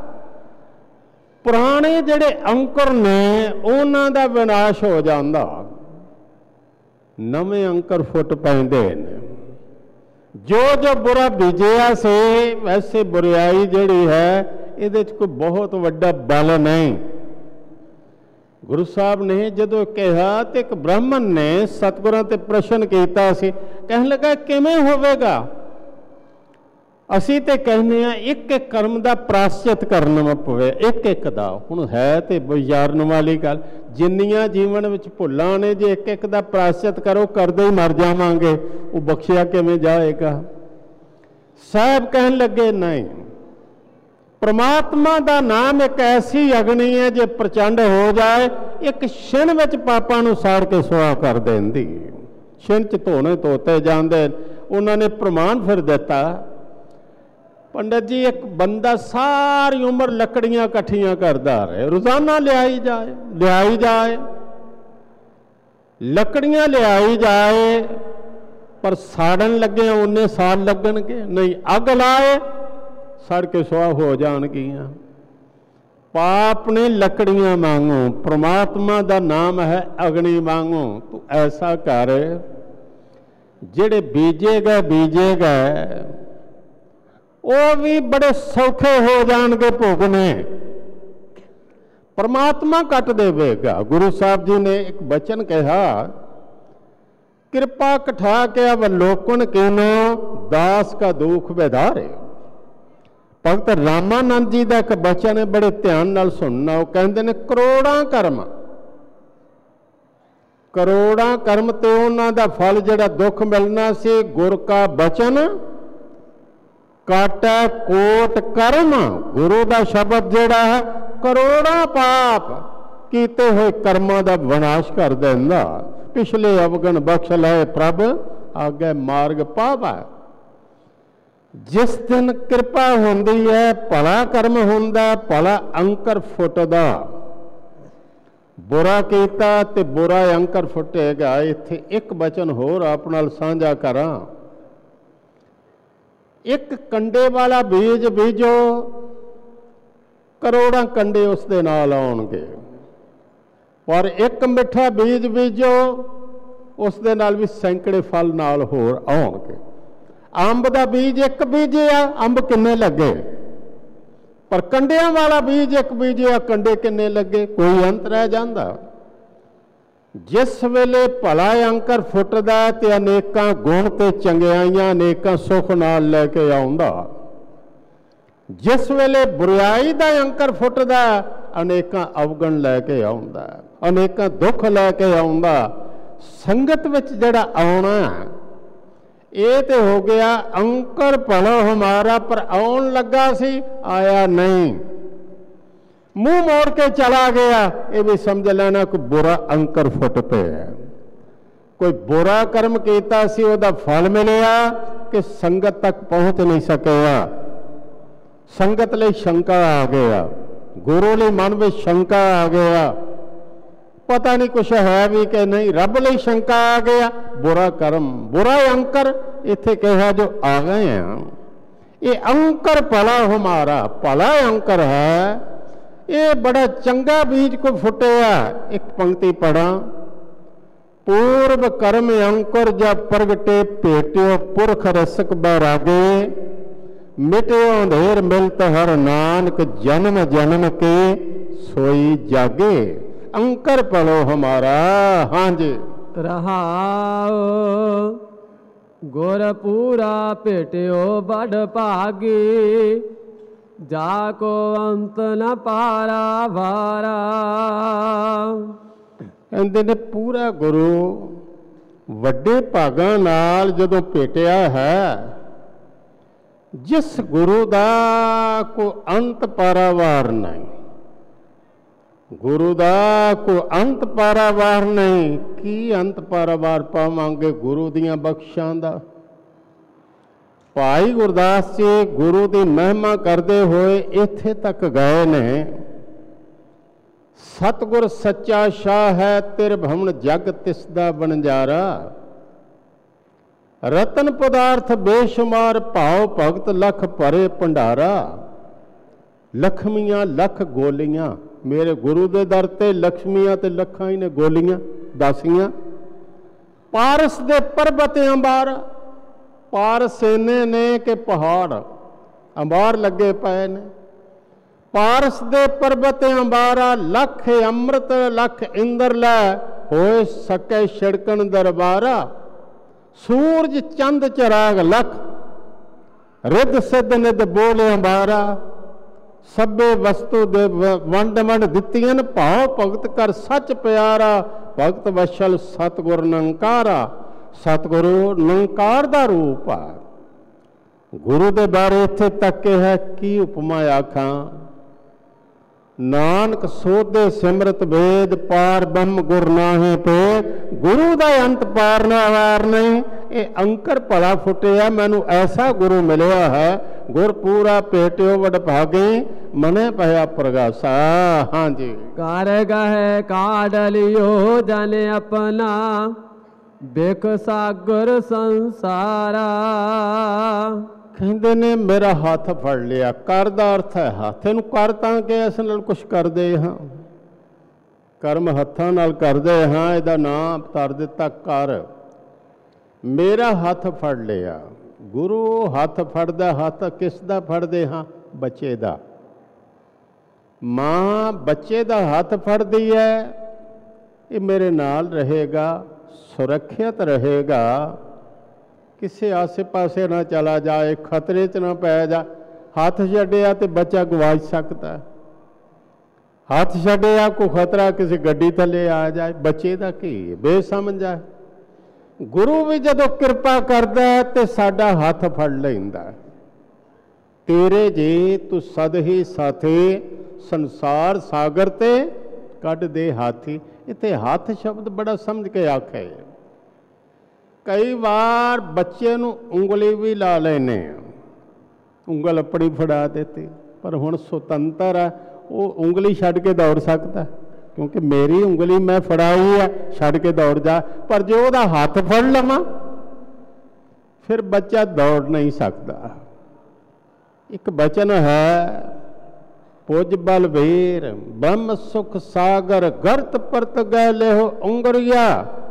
ਪੁਰਾਣੇ ਜਿਹੜੇ ਅੰਕੁਰ ਨੇ ਉਹਨਾਂ ਦਾ ਵਿਨਾਸ਼ ਹੋ ਜਾਂਦਾ, ਨਵੇਂ ਅੰਕੁਰ ਫੁੱਟ ਪੈਂਦੇ ਨੇ। ਜੋ ਜੋ ਬੁਰਾ ਬੀਜਿਆ ਸੀ, ਵੈਸੇ ਬੁਰਾਈ ਜਿਹੜੀ ਹੈ ਇਹਦੇ 'ਚ ਕੋਈ ਬਹੁਤ ਵੱਡਾ ਬਲ ਨਹੀਂ। ਗੁਰੂ ਸਾਹਿਬ ਨੇ ਜਦੋਂ ਕਿਹਾ ਤੇ ਇੱਕ ਬ੍ਰਾਹਮਣ ਨੇ ਸਤਿਗੁਰਾਂ ਤੇ ਪ੍ਰਸ਼ਨ ਕੀਤਾ ਸੀ। ਕਹਿਣ ਲੱਗਾ ਕਿਵੇਂ ਹੋਵੇਗਾ? ਅਸੀਂ ਤੇ ਕਹਿੰਦੇ ਹਾਂ ਇੱਕ ਇੱਕ ਕਰਮ ਦਾ ਪ੍ਰਾਸ਼ਚਿਤ ਕਰਨਾ ਪਵੇ, ਇੱਕ ਇੱਕ ਦਾ। ਹੁਣ ਹੈ ਤੇ ਵਿਚਾਰਨ ਵਾਲੀ ਗੱਲ, ਜਿੰਨੀਆਂ ਜੀਵਨ ਵਿੱਚ ਭੁੱਲਾਂ ਨੇ, ਜੇ ਇੱਕ ਇੱਕ ਦਾ ਪ੍ਰਾਸ਼ਚਿਤ ਕਰੋ ਕਰਦੇ ਹੀ ਮਰ ਜਾਵਾਂਗੇ, ਉਹ ਬਖਸ਼ਿਆ ਕਿਵੇਂ ਜਾਏਗਾ? ਸਾਹਿਬ ਕਹਿਣ ਲੱਗੇ ਨਹੀਂ, ਪ੍ਰਮਾਤਮਾ ਦਾ ਨਾਮ ਇੱਕ ਐਸੀ ਅਗਨੀ ਹੈ ਜੇ ਪ੍ਰਚੰਡ ਹੋ ਜਾਏ, ਇੱਕ ਛਿਣ ਵਿੱਚ ਪਾਪਾਂ ਨੂੰ ਸਾੜ ਕੇ ਸੁਆਹ ਕਰ ਦਿੰਦੀ। ਛਿਣ 'ਚ ਧੋਣੇ ਧੋਤੇ ਜਾਂਦੇ। ਉਹਨਾਂ ਨੇ ਪ੍ਰਮਾਣ ਫਿਰ ਦਿੱਤਾ, ਪੰਡਤ ਜੀ ਇੱਕ ਬੰਦਾ ਸਾਰੀ ਉਮਰ ਲੱਕੜੀਆਂ ਇਕੱਠੀਆਂ ਕਰਦਾ ਰਹੇ, ਰੋਜ਼ਾਨਾ ਲਿਆਈ ਜਾਏ ਲਿਆਈ ਜਾਏ ਲੱਕੜੀਆਂ ਲਿਆਈ ਜਾਏ, ਪਰ ਸਾੜਨ ਲੱਗੇ ਉਹਨੇ ਸਾਲ ਲੱਗਣਗੇ ਨਹੀਂ। ਅੱਗ ਲਾਏ ਸੜ ਕੇ ਸੁਆਹ ਹੋ ਜਾਣਗੀਆਂ। ਪਾਪ ਨੇ ਲੱਕੜੀਆਂ ਵਾਂਗੂ, ਪ੍ਰਮਾਤਮਾ ਦਾ ਨਾਮ ਹੈ ਅਗਨੀ ਵਾਂਗੂ। ਤੂੰ ਐਸਾ ਕਰ, ਜਿਹੜੇ ਬੀਜੇਗਾ ਬੀਜੇਗਾ ਉਹ ਵੀ ਬੜੇ ਸੌਖੇ ਹੋ ਜਾਣਗੇ ਭੋਗਣੇ, ਪਰਮਾਤਮਾ ਕੱਟ ਦੇਵੇਗਾ। ਗੁਰੂ ਸਾਹਿਬ ਜੀ ਨੇ ਇੱਕ ਬਚਨ ਕਿਹਾ, ਕਿਰਪਾ ਕਠਾ ਕੇ ਅਵਲੋਕਨ ਕੀਨੋ ਦਾਸ ਕਾ ਦੁੱਖ ਵਿਦਾਰੇ। ਭਗਤ ਰਾਮਾਨੰਦ ਜੀ ਦਾ ਇੱਕ ਬਚਨ ਹੈ, ਬੜੇ ਧਿਆਨ ਨਾਲ ਸੁਣਨਾ। ਉਹ ਕਹਿੰਦੇ ਨੇ ਕਰੋੜਾਂ ਕਰਮ, ਕਰੋੜਾਂ ਕਰਮ ਤੇ ਉਹਨਾਂ ਦਾ ਫਲ ਜਿਹੜਾ ਦੁੱਖ ਮਿਲਣਾ ਸੀ, ਗੁਰ ਕਾ ਬਚਨ ਕਾਟਾ ਕੋਟ ਕਰਮ। ਗੁਰੂ ਦਾ ਸ਼ਬਦ ਜਿਹੜਾ ਹੈ ਕਰੋੜਾਂ ਪਾਪ ਕੀਤੇ ਹੋਏ ਕਰਮਾਂ ਦਾ ਵਿਨਾਸ਼ ਕਰ ਦਿੰਦਾ। ਪਿਛਲੇ ਅਵਗਣ ਬਖਸ਼ ਲਏ ਪ੍ਰਭ, ਆਗੇ ਮਾਰਗ ਪਾਵਾ। ਜਿਸ ਦਿਨ ਕਿਰਪਾ ਹੁੰਦੀ ਹੈ, ਭਲਾ ਕਰਮ ਹੁੰਦਾ, ਭਲਾ ਅੰਕਰ ਫੁੱਟਦਾ। ਬੁਰਾ ਕੀਤਾ ਤੇ ਬੁਰਾ ਅੰਕਰ ਫੁੱਟੇਗਾ। ਇੱਥੇ ਇੱਕ ਬਚਨ ਹੋਰ ਆਪ ਨਾਲ ਸਾਂਝਾ ਕਰਾਂ। ਇੱਕ ਕੰਡੇ ਵਾਲਾ ਬੀਜ ਬੀਜੋ, ਕਰੋੜਾਂ ਕੰਡੇ ਉਸ ਦੇ ਨਾਲ ਆਉਣਗੇ। ਪਰ ਇੱਕ ਮਿੱਠਾ ਬੀਜ ਬੀਜੋ, ਉਸ ਦੇ ਨਾਲ ਵੀ ਸੈਂਕੜੇ ਫਲ ਨਾਲ ਹੋਰ ਆਉਣਗੇ। ਅੰਬ ਦਾ ਬੀਜ ਇੱਕ ਬੀਜਿਆ, ਅੰਬ ਕਿੰਨੇ ਲੱਗੇ? ਪਰ ਕੰਡਿਆਂ ਵਾਲਾ ਬੀਜ ਇੱਕ ਬੀਜਿਆ, ਕੰਡੇ ਕਿੰਨੇ ਲੱਗੇ? ਕੋਈ ਅੰਤ ਰਹਿ ਜਾਂਦਾ। ਜਿਸ ਵੇਲੇ ਭਲਾ ਅੰਕਰ ਫੁੱਟਦਾ ਤੇ ਅਨੇਕਾਂ ਗੁਣ ਤੇ ਚੰਗਿਆਈਆਂ, ਅਨੇਕਾਂ ਸੁੱਖ ਨਾਲ ਲੈ ਕੇ ਆਉਂਦਾ। ਜਿਸ ਵੇਲੇ ਬੁਰਾਈ ਦਾ ਅੰਕਰ ਫੁੱਟਦਾ, ਅਨੇਕਾਂ ਅਵਗਣ ਲੈ ਕੇ ਆਉਂਦਾ, ਅਨੇਕਾਂ ਦੁੱਖ ਲੈ ਕੇ ਆਉਂਦਾ। ਸੰਗਤ ਵਿੱਚ ਜਿਹੜਾ ਆਉਣਾ, ਇਹ ਤੇ ਹੋ ਗਿਆ ਅੰਕਰ ਭਲਾ ਹਮਾਰਾ, ਪਰ ਆਉਣ ਲੱਗਾ ਸੀ ਆਇਆ ਨਹੀਂ, ਮੂੰਹ ਮੋੜ ਕੇ ਚਲਾ ਗਿਆ। ਇਹ ਵੀ ਸਮਝ ਲੈਣਾ ਕੋਈ ਬੁਰਾ ਅੰਕਰ ਫੁੱਟ ਪਿਆ। ਕੋਈ ਬੁਰਾ ਕਰਮ ਕੀਤਾ ਸੀ, ਉਹਦਾ ਫਲ ਮਿਲਿਆ ਕਿ ਸੰਗਤ ਤੱਕ ਪਹੁੰਚ ਨਹੀਂ ਸਕਿਆ। ਸੰਗਤ ਲਈ ਸ਼ੰਕਾ ਆ ਗਿਆ, ਗੁਰੂ ਲਈ ਮਨ ਵਿੱਚ ਸ਼ੰਕਾ ਆ ਗਿਆ, ਪਤਾ ਨਹੀਂ ਕੁਛ ਹੈ ਵੀ ਕਿ ਨਹੀਂ। ਰੱਬ ਲਈ ਸ਼ੰਕਾ ਆ ਗਿਆ। ਬੁਰਾ ਕਰਮ, ਬੁਰਾ ਅੰਕਰ ਇੱਥੇ ਕਿਹਾ ਜੋ ਆ ਗਏ ਆ। ਇਹ ਅੰਕਰ ਭਲਾ ਹਮਾਰਾ, ਭਲਾ ਅੰਕਰ ਹੈ। ਇਹ ਬੜਾ ਚੰਗਾ ਬੀਜ ਕੋ ਫੁੱਟਿਆ। ਇੱਕ ਪੰਕਤੀ ਪੜਾਂ, ਪੂਰਬ ਕਰਮ ਅੰਕੁਰ ਜਬ ਪ੍ਰਗਟੇ, ਭੇਟਿਓ ਪੁਰਖ ਰਸਕ ਬੈਰਾਗੇ, ਮਿਟਿਓ ਅੰਧੇਰ ਮਿਲਤ ਹਰ ਨਾਨਕ, ਜਨਮ ਜਨਮ ਕੇ ਸੋਈ ਜਾਗੇ। ਅੰਕਰ ਭਲੋ ਹਮਾਰਾ। हाँ जी। ਰਹਾਉ ਗੁਰ ਪੂਰਾ ਭੇਟਿਓ ਬੜ ਭਾਗੀ ਜਾ ਕੋ ਅੰਤ ਨ ਪਾਰਾ ਵਾਰਾ। ਕਹਿੰਦੇ ਨੇ ਪੂਰਾ ਗੁਰੂ ਵੱਡੇ ਭਾਗਾਂ ਨਾਲ ਜਦੋਂ ਭੇਟਿਆ ਹੈ, ਜਿਸ ਗੁਰੂ ਦਾ ਕੋਈ ਅੰਤ ਪਾਰਾਵਾਰ ਨਹੀਂ, ਗੁਰੂ ਦਾ ਕੋਈ ਅੰਤ ਪਾਰਾਵਾਰ ਨਹੀਂ। ਕੀ ਅੰਤ ਪਾਰਾਵਾਰ ਪਾਵਾਂਗੇ ਗੁਰੂ ਦੀਆਂ ਬਖਸ਼ਾਂ ਦਾ? ਭਾਈ ਗੁਰਦਾਸ ਜੀ ਗੁਰੂ ਦੀ ਮਹਿਮਾ ਕਰਦੇ ਹੋਏ ਇੱਥੇ ਤੱਕ ਗਏ ਨੇ, ਸਤਿਗੁਰ ਸੱਚਾ ਸ਼ਾਹ ਹੈ ਤਿਰ ਭਵਨ ਜਗ ਤਿਸ ਦਾ ਬਣਜਾਰਾ। ਰਤਨ ਪਦਾਰਥ ਬੇਸ਼ੁਮਾਰ ਭਾਉ ਭਗਤ ਲਖ ਭਰੇ ਭੰਡਾਰਾ। ਲਖਮੀਆਂ ਲੱਖ ਗੋਲੀਆਂ, ਮੇਰੇ ਗੁਰੂ ਦੇ ਦਰ ਤੇ ਲక్ష్ਮੀਆਂ ਤੇ ਲੱਖਾਂ ਹੀ ਨੇ ਗੋਲੀਆਂ ਦਾਸੀਆਂ। ਪਾਰਸ ਦੇ ਪਰਬਤ ਅੰਬਾਰ, ਪਾਰਸ ਇੰਨੇ ਨੇ ਕਿ ਪਹਾੜ ਅੰਬਾਰ ਲੱਗੇ ਪਏ ਨੇ। ਪਾਰਸ ਦੇ ਪਰਬਤ ਅੰਬਾਰਾ, ਲੱਖ ਅੰਮ੍ਰਿਤ ਲਖ ਇੰਦਰ ਲੈ ਹੋਏ ਸਕੇ ਛਿੜਕਣ ਦਰਬਾਰਾ। ਸੂਰਜ ਚੰਦ ਚਰਾਗ ਲਖ ਰਿੱਧ ਸਿੱਧ ਨਿਧ ਬੋਲੇ ਅੰਬਾਰਾ। ਸਭੇ ਵਸਤੂ ਦੇ ਵੰਡ ਵੰਡ ਦਿੱਤੀਆਂ, ਭਾਉ ਭਗਤ ਕਰ ਸੱਚ ਪਿਆਰਾ। ਭਗਤ ਵਸ਼ਲ ਸਤਿਗੁਰ ਨਿਰੰਕਾਰਾ, ਸਤਿਗੁਰੂ ਨਿਰੰਕਾਰ ਦਾ ਰੂਪ ਆ। ਗੁਰੂ ਦੇ ਬਾਰੇ ਇੱਥੇ ਤੱਕ ਹੈ, ਕੀ ਉਪਮਾ ਆਖਾਂ। ਨਾਨਕ ਸੋਧੇ ਸਿਮਰਤ ਵੇਦ, ਪਾਰ ਬ੍ਰਹਮ ਗੁਰ ਨਾਹੀ ਭੇਦ। ਗੁਰੂ ਦਾ ਅੰਤ ਪਾਰ ਨਾ ਵਾਰ ਨਹੀਂ, ਇਹ ਅੰਕਰ ਭਲਾ ਫੁੱਟਿਆ। ਮੈਨੂੰ ਐਸਾ ਗੁਰੂ ਮਿਲਿਆ ਹੈ, ਗੁਰ ਪੂਰਾ ਭੇਟਿਓ ਵਡ ਭਾਗੇ, ਮਨੇ ਭਇਆ ਪ੍ਰਗਾਸਾ। ਹਾਂਜੀ। ਕਰ ਗਹਿ ਕਾਢ ਲਿਓ ਜਨ ਆਪਣਾ, ਬਿਖ ਸਾਗਰ ਸੰਸਾਰਾ। ਕਹਿੰਦੇ ਨੇ ਮੇਰਾ ਹੱਥ ਫੜ ਲਿਆ। ਕਰ ਦਾ ਅਰਥ ਹੈ ਹੱਥ। ਇਹਨੂੰ ਕਰ ਤਾਂ ਕਿ ਇਸ ਨਾਲ ਕੁਛ ਕਰਦੇ ਹਾਂ, ਕਰਮ ਹੱਥਾਂ ਨਾਲ ਕਰਦੇ ਹਾਂ, ਇਹਦਾ ਨਾਮ ਧਰ ਦਿੱਤਾ ਕਰ। ਮੇਰਾ ਹੱਥ ਫੜ ਲਿਆ। ਗੁਰੂ ਹੱਥ ਫੜਦਾ, ਹੱਥ ਕਿਸ ਦਾ ਫੜਦੇ ਹਾਂ? ਬੱਚੇ ਦਾ। ਮਾਂ ਬੱਚੇ ਦਾ ਹੱਥ ਫੜਦੀ ਹੈ, ਇਹ ਮੇਰੇ ਨਾਲ ਰਹੇਗਾ, ਸੁਰੱਖਿਅਤ ਰਹੇਗਾ, ਕਿਸੇ ਆਸੇ ਪਾਸੇ ਨਾ ਚਲਾ ਜਾਏ, ਖਤਰੇ 'ਚ ਨਾ ਪੈ ਜਾ। ਹੱਥ ਛੱਡਿਆ ਤੇ ਬੱਚਾ ਗਵਾਚ ਸਕਦਾ। ਹੱਥ ਛੱਡਿਆ ਕੋਈ ਖਤਰਾ ਕਿਸੇ ਗੱਡੀ ਥੱਲੇ ਆ ਜਾਏ, ਬੱਚੇ ਦਾ ਕੀ? ਬੇਸਮਝ ਹੈ। ਗੁਰੂ ਵੀ ਜਦੋਂ ਕਿਰਪਾ ਕਰਦਾ ਤੇ ਸਾਡਾ ਹੱਥ ਫੜ ਲੈਂਦਾ। ਤੇਰੇ ਜੇ ਤੂੰ ਸਦ ਹੀ ਸਾਥੀ, ਸੰਸਾਰ ਸਾਗਰ ਤੇ ਕੱਢ ਦੇ ਹਾਥੀ। ਇੱਥੇ ਹੱਥ ਸ਼ਬਦ ਬੜਾ ਸਮਝ ਕੇ ਆਖਿਆ। ਕਈ ਵਾਰ ਬੱਚੇ ਨੂੰ ਉਂਗਲੀ ਵੀ ਲਾ ਲੈਨੇ ਆ, ਉਂਗਲ ਆਪਣੀ ਫੜਾ ਦਿੱਤੀ, ਪਰ ਹੁਣ ਸੁਤੰਤਰ ਹੈ, ਉਹ ਉਂਗਲੀ ਛੱਡ ਕੇ ਦੌੜ ਸਕਦਾ, ਕਿਉਂਕਿ ਮੇਰੀ ਉਂਗਲੀ ਮੈਂ ਫੜਾਈ ਹੈ, ਛੱਡ ਕੇ ਦੌੜ ਜਾ। ਪਰ ਜੇ ਉਹਦਾ ਹੱਥ ਫੜ ਲਵਾਂ ਫਿਰ ਬੱਚਾ ਦੌੜ ਨਹੀਂ ਸਕਦਾ। ਇੱਕ ਬਚਨ ਹੈ, ਪੁਜ ਬਲ ਵੀਰ ਬ੍ਰਹਮ ਸੁਖ ਸਾਗਰ, ਗਰਤ ਪਰਤ ਗਏ ਲਿਓ ਉਂਗਰੀਆ।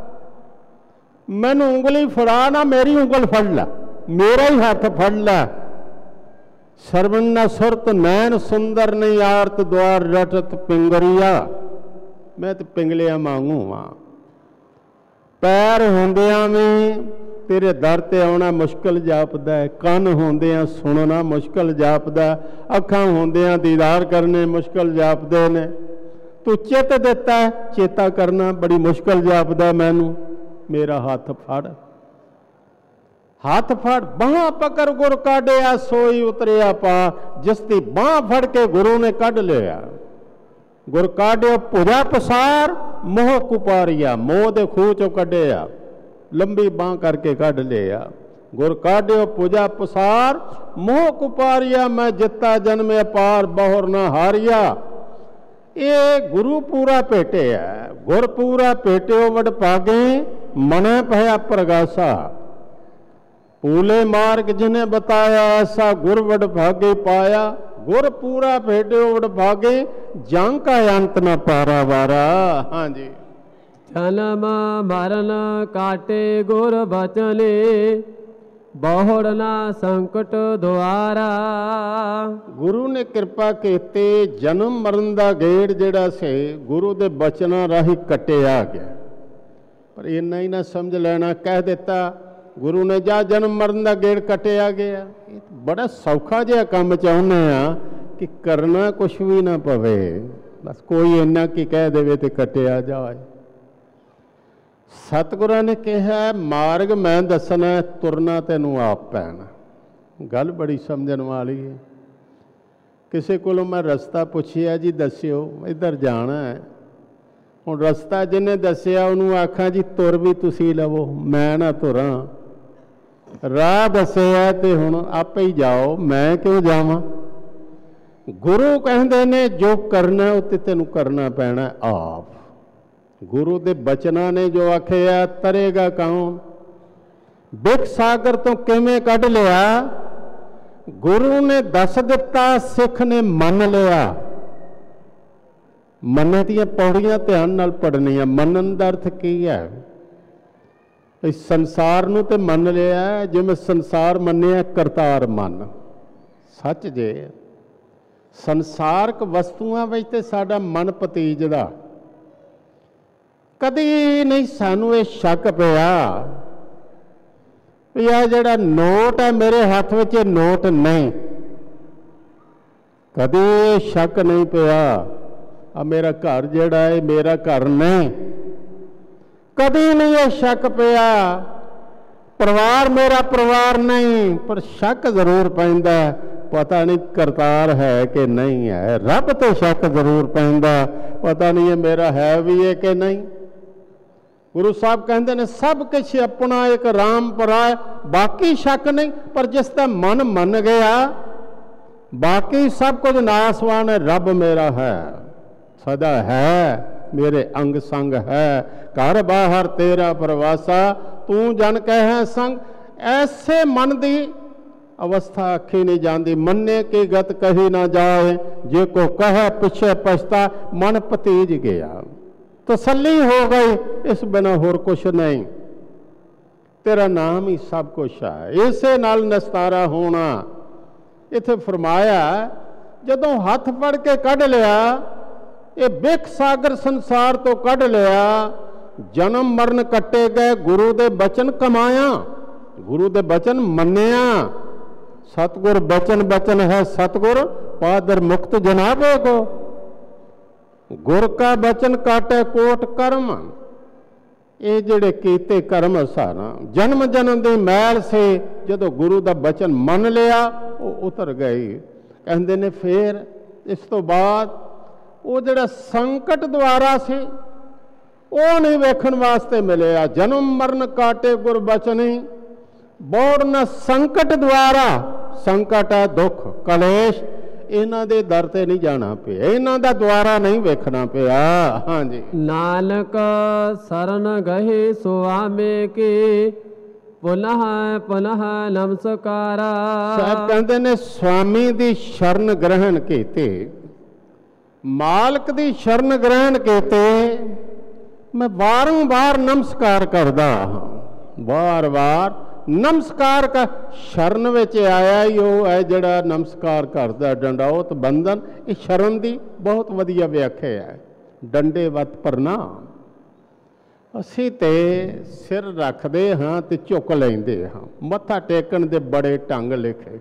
ਮੈਨੂੰ ਉਂਗਲੀ ਫੜਾ ਨਾ, ਮੇਰੀ ਉਂਗਲ ਫੜ ਲੈ, ਮੇਰਾ ਹੀ ਹੱਥ ਫੜ ਲੈ। ਸਰਵਣ ਨਾ ਸੁਰਤ ਨੈਣ ਸੁੰਦਰ ਨਹੀਂ, ਆਰਤ ਦੁਆਰ ਰਟਤ ਪਿੰਗਰੀਆ। ਮੈਂ ਤੇ ਪਿੰਗਲਿਆ ਮਾਂਗੂ ਆ। ਪੈਰ ਹੁੰਦਿਆਂ ਵੀ ਤੇਰੇ ਦਰ ਤੇ ਆਉਣਾ ਮੁਸ਼ਕਲ ਜਾਪਦਾ ਹੈ, ਕੰਨ ਹੁੰਦਿਆਂ ਸੁਣਨਾ ਮੁਸ਼ਕਲ ਜਾਪਦਾ, ਅੱਖਾਂ ਹੁੰਦਿਆਂ ਦੀਦਾਰ ਕਰਨੇ ਮੁਸ਼ਕਲ ਜਾਪਦੇ ਨੇ। ਤੂੰ ਚਿੱਤ ਦਿੱਤਾ, ਚੇਤਾ ਕਰਨਾ ਬੜੀ ਮੁਸ਼ਕਲ ਜਾਪਦਾ ਮੈਨੂੰ। ਮੇਰਾ ਹੱਥ ਫੜ, ਹੱਥ ਫੜ, ਬਾਹਾਂ ਪਕੜ ਗੁਰ ਕਾਢਿਆ, ਸੋਈ ਉਤਰਿਆ ਪਾ। ਜਿਸ ਦੀ ਬਾਂਹ ਫੜ ਕੇ ਗੁਰੂ ਨੇ ਕੱਢ ਲਿਆ। ਗੁਰ ਕਾਢਿਓ ਭੁਜਾ ਪਸਾਰ, ਮੋਹ ਕੁਪਾਰੀਆ। ਮੋਹ ਦੇ ਖੂਹ ਚੋਂ ਕੱਢਿਆ, ਲੰਬੀ ਬਾਂਹ ਕਰਕੇ ਕੱਢ ਲਿਆ। ਗੁਰ ਕਾਢਿਓ ਭੁਜਾ ਪਸਾਰ, ਮੋਹ ਕੁਪਾਰੀਆ। ਮੈਂ ਜਿੱਤਾ ਜਨਮ ਅਪਾਰ, ਬਹੁਰ ਨਾ ਹਾਰਿਆ। ਇਹ ਗੁਰੂ ਪੂਰਾ ਭੇਟਿਆ। ਗੁਰ ਪੂਰਾ ਭੇਟਿਓ ਵਡ ਭਾਗੇ, ਮਨੈ ਭਇਆ ਪ੍ਰਗਾਸਾ। ਪੂਲੇ ਮਾਰਗ ਜਿਨੇ ਬਤਾਇਆ, ਐਸਾ ਗੁਰ ਵਡ ਭਾਗੇ ਪਾਇਆ। ਗੁਰ ਪੂਰਾ ਭੇਟਿਓ ਵਡ ਭਾਗੇ, ਜੰਗ ਕਾ ਅੰਤ ਨਾ ਪਾਰਾ ਵਾਰਾ। ਹਾਂਜੀ। ਜਨਮ ਮਰਨ ਕਾਟੇ ਗੁਰ ਬਚਨੇ, ਬਹੁੜ ਨਾ ਸੰਕਟ ਦੁਆਰਾ। ਗੁਰੂ ਨੇ ਕਿਰਪਾ ਕੀਤੀ, ਜਨਮ ਮਰਨ ਦਾ ਗੇੜ ਜਿਹੜਾ ਸੀ ਗੁਰੂ ਦੇ ਬਚਨਾਂ ਰਾਹੀਂ ਕੱਟਿਆ ਗਿਆ। पर इन्ना ही ना समझ लेना, कह दिता गुरु ने जा जन्म मरण का गेड़ कटिया गया। बड़ा सौखा जिहा काम चाहुंदे आ कि करना कुछ भी ना पवे, बस कोई इन्ना की कह देवे ते कटिया जाए। सतगुरां ने कहा मार्ग मैं दसना, तुरना तैनूं आप पैना। गल बड़ी समझण वाली है। किसी कोलों मैं रस्ता पुछिया जी दस्यो इधर जाना है, हुण रस्ता जिन्हें दसिया उन्होंने आखा जी तुर भी तुसी लवो, मैं ना तुरां, राह दसिया ते हुण आपे ही जाओ, मैं क्यों जावां। गुरु कहंदे ने जो करना उत्ते तैनूं करना पैना आप। गुरु दे बचना ने जो आखिया तरेगा कौन, बिख सागर तो किवें कढ लिया, गुरु ने दस दिता, सिख ने मन लिया। मन दियां पौड़ियां ध्यान नाल पढ़नियां। मनन दा अर्थ की है, इस संसार नूं ते मन लिया जिवें संसार मन्निया करतार मन। सच जे संसारक वस्तुआं विच ते साडा मन भतीजदा, कदी नहीं सानू ये शक पिया भी आ जिहड़ा नोट है मेरे हाथ में नोट नहीं, कदी शक नहीं पिया आ मेरा घर जिहड़ा है मेरा घर नहीं, कदी नहीं ये शक पिया परिवार मेरा परिवार नहीं। पर शक जरूर पैंदा पता नहीं करतार है कि नहीं है। रब तो शक जरूर पैंदा पता नहीं ये मेरा है भी है कि नहीं। गुरु साहब कहते ने सब कुछ अपना एक राम पराय, बाकी शक नहीं। पर जिसका मन मन गया बाकी सब कुछ नासवान है। रब मेरा है, सदा है, मेरे अंग संग है, घर बाहर तेरा प्रवासा, तू जन कह संग। ऐसे मन की अवस्था आखी नहीं जाती। मन्ने की गत कही ना जाए, जे को कह पिछे पछता, मन भतीज गया, तसल्ली हो गई, इस बिना होर कुछ नहीं, तेरा नाम ही सब कुछ है, इसे नाल नस्तारा होना। इत्थे फरमाया जदों हाथ फड़ के कढ़ लिया, ये बिख सागर संसार तो कढ़ लिया, जन्म मरण कट्टे गए, गुरु दे बचन कमाया, गुरु दे बचन मन्निया। सतगुर बचन बचन है सतगुर, पादर मुक्त जनाबे को, गुर का बचन काटे कोट कर्म। ये जिहड़े कीते कर्म सारा जन्म जन्म दी मैल से जदों गुरु दा बचन मन लिया वो उतर गई। कहंदे ने फिर इस तो बाद वो जिहड़ा संकट द्वारा से वो नहीं वेखण वास्ते मिलिया। जन्म मरण काटे गुर बचनी, बोड़ न संकट द्वारा, संकट है दुख कलेश, इन्हां दे दर ते नहीं जाना पिया, इन्हां दा द्वारा नहीं वेखना पिया। हाँ जी। नानक शरण गहे सुआमे के, पुनः पुनः नमस्कारा। साहब कहते ने स्वामी दी शरण ग्रहण कीते, मालक दी शरण ग्रहण कीते, मैं वारों बार नमस्कार करदा हाँ, बार बार नमस्कार का। शरण विच आया ही वो है जिहड़ा नमस्कार करदा। डंडौत बंधन ये शरण दी बहुत वधिया व्याख्या है। डंडे वत प्रणाम, असीं ते सिर रखदे हाँ ते झुक लैंदे हाँ, मत्था टेकण दे बड़े ढंग लिखे।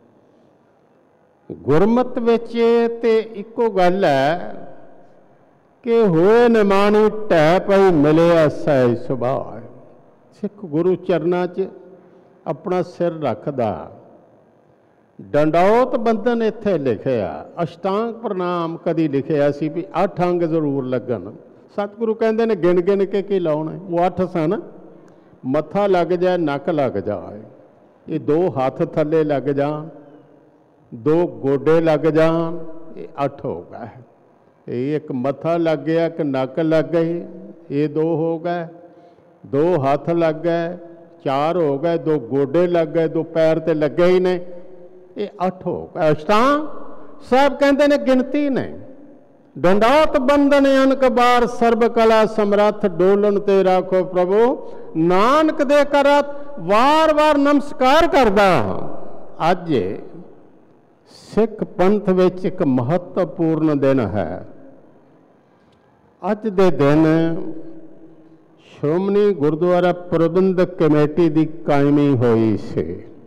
गुरमत विच ते इक्को गल है कि होए निमाणी ढह पई मिलिया सै सुभाअ। सिख गुरु चरना च अपना सिर रखदा। डंडौत बंधन इत्थे लिखिया, अष्टांग प्रणाम कदी लिखिया सी भी अठ अंग जरूर लगन। सतगुरु कहंदे ने गिन गिन के की लाउणे, वो अठ सन। मत्था लग जाए, नक लग जाए, ये दो हाथ थले लग जान, दो गोडे लग जान, ये अठ हो गए। एक मत्था लग गया, एक नक लग गई, ये दो हो गए। दो हाथ लग गए, चार हो गए। दो गोडे लग गए, दो पैर ते लगे ही ने, ये अठ हो गए। अष्टांग साहब कहते ने गिनती नहीं। डंडौत बंधन अनक बार, सर्ब कला समर्थ, डोलन ते राखो प्रभु, नानक दे करत वार वार नमस्कार करदा। अज सिख पंथ विच एक महत्वपूर्ण दिन है। अज दे दिन ਸ਼੍ਰੋਮਣੀ ਗੁਰਦੁਆਰਾ ਪ੍ਰਬੰਧਕ ਕਮੇਟੀ ਦੀ ਕਾਇਮੀ ਹੋਈ ਸੀ,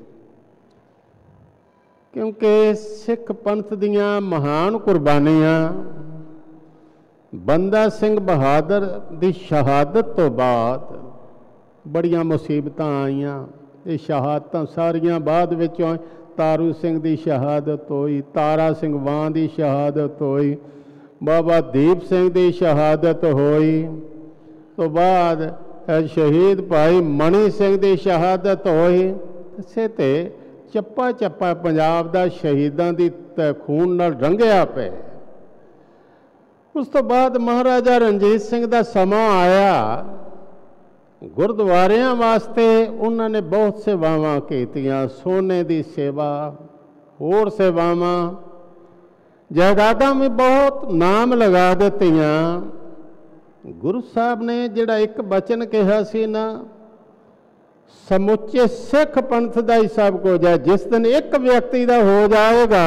ਕਿਉਂਕਿ ਸਿੱਖ ਪੰਥ ਦੀਆਂ ਮਹਾਨ ਕੁਰਬਾਨੀਆਂ ਬੰਦਾ ਸਿੰਘ ਬਹਾਦਰ ਦੀ ਸ਼ਹਾਦਤ ਤੋਂ ਬਾਅਦ ਬੜੀਆਂ ਮੁਸੀਬਤਾਂ ਆਈਆਂ। ਇਹ ਸ਼ਹਾਦਤਾਂ ਸਾਰੀਆਂ ਬਾਅਦ ਵਿੱਚੋਂ ਤਾਰੂ ਸਿੰਘ ਦੀ ਸ਼ਹਾਦਤ ਹੋਈ, ਤਾਰਾ ਸਿੰਘ ਵਾਂ ਦੀ ਸ਼ਹਾਦਤ ਹੋਈ, ਬਾਬਾ ਦੀਪ ਸਿੰਘ ਦੀ ਸ਼ਹਾਦਤ ਹੋਈ, ਤੋਂ ਬਾਅਦ ਸ਼ਹੀਦ ਭਾਈ ਮਣੀ ਸਿੰਘ ਦੀ ਸ਼ਹਾਦਤ ਹੋਈ। ਇਸੇ ਤੇ ਚੱਪਾ ਚੱਪਾ ਪੰਜਾਬ ਦਾ ਸ਼ਹੀਦਾਂ ਦੀ ਖੂਨ ਨਾਲ ਰੰਗਿਆ ਪਿਆ। ਉਸ ਤੋਂ ਬਾਅਦ ਮਹਾਰਾਜਾ ਰਣਜੀਤ ਸਿੰਘ ਦਾ ਸਮਾਂ ਆਇਆ, ਗੁਰਦੁਆਰਿਆਂ ਵਾਸਤੇ ਉਹਨਾਂ ਨੇ ਬਹੁਤ ਸੇਵਾਵਾਂ ਕੀਤੀਆਂ, ਸੋਨੇ ਦੀ ਸੇਵਾ, ਹੋਰ ਸੇਵਾਵਾਂ, ਜਾਇਦਾਦਾਂ ਵੀ ਬਹੁਤ ਨਾਮ ਲਗਾ ਦਿੱਤੀਆਂ। ਗੁਰੂ ਸਾਹਿਬ ਨੇ ਜਿਹੜਾ ਇੱਕ ਬਚਨ ਕਿਹਾ ਸੀ ਨਾ, ਸਮੁੱਚੇ ਸਿੱਖ ਪੰਥ ਦਾ ਹੀ ਸਭ ਕੁਝ ਹੈ। ਜਿਸ ਦਿਨ ਇੱਕ ਵਿਅਕਤੀ ਦਾ ਹੋ ਜਾਏਗਾ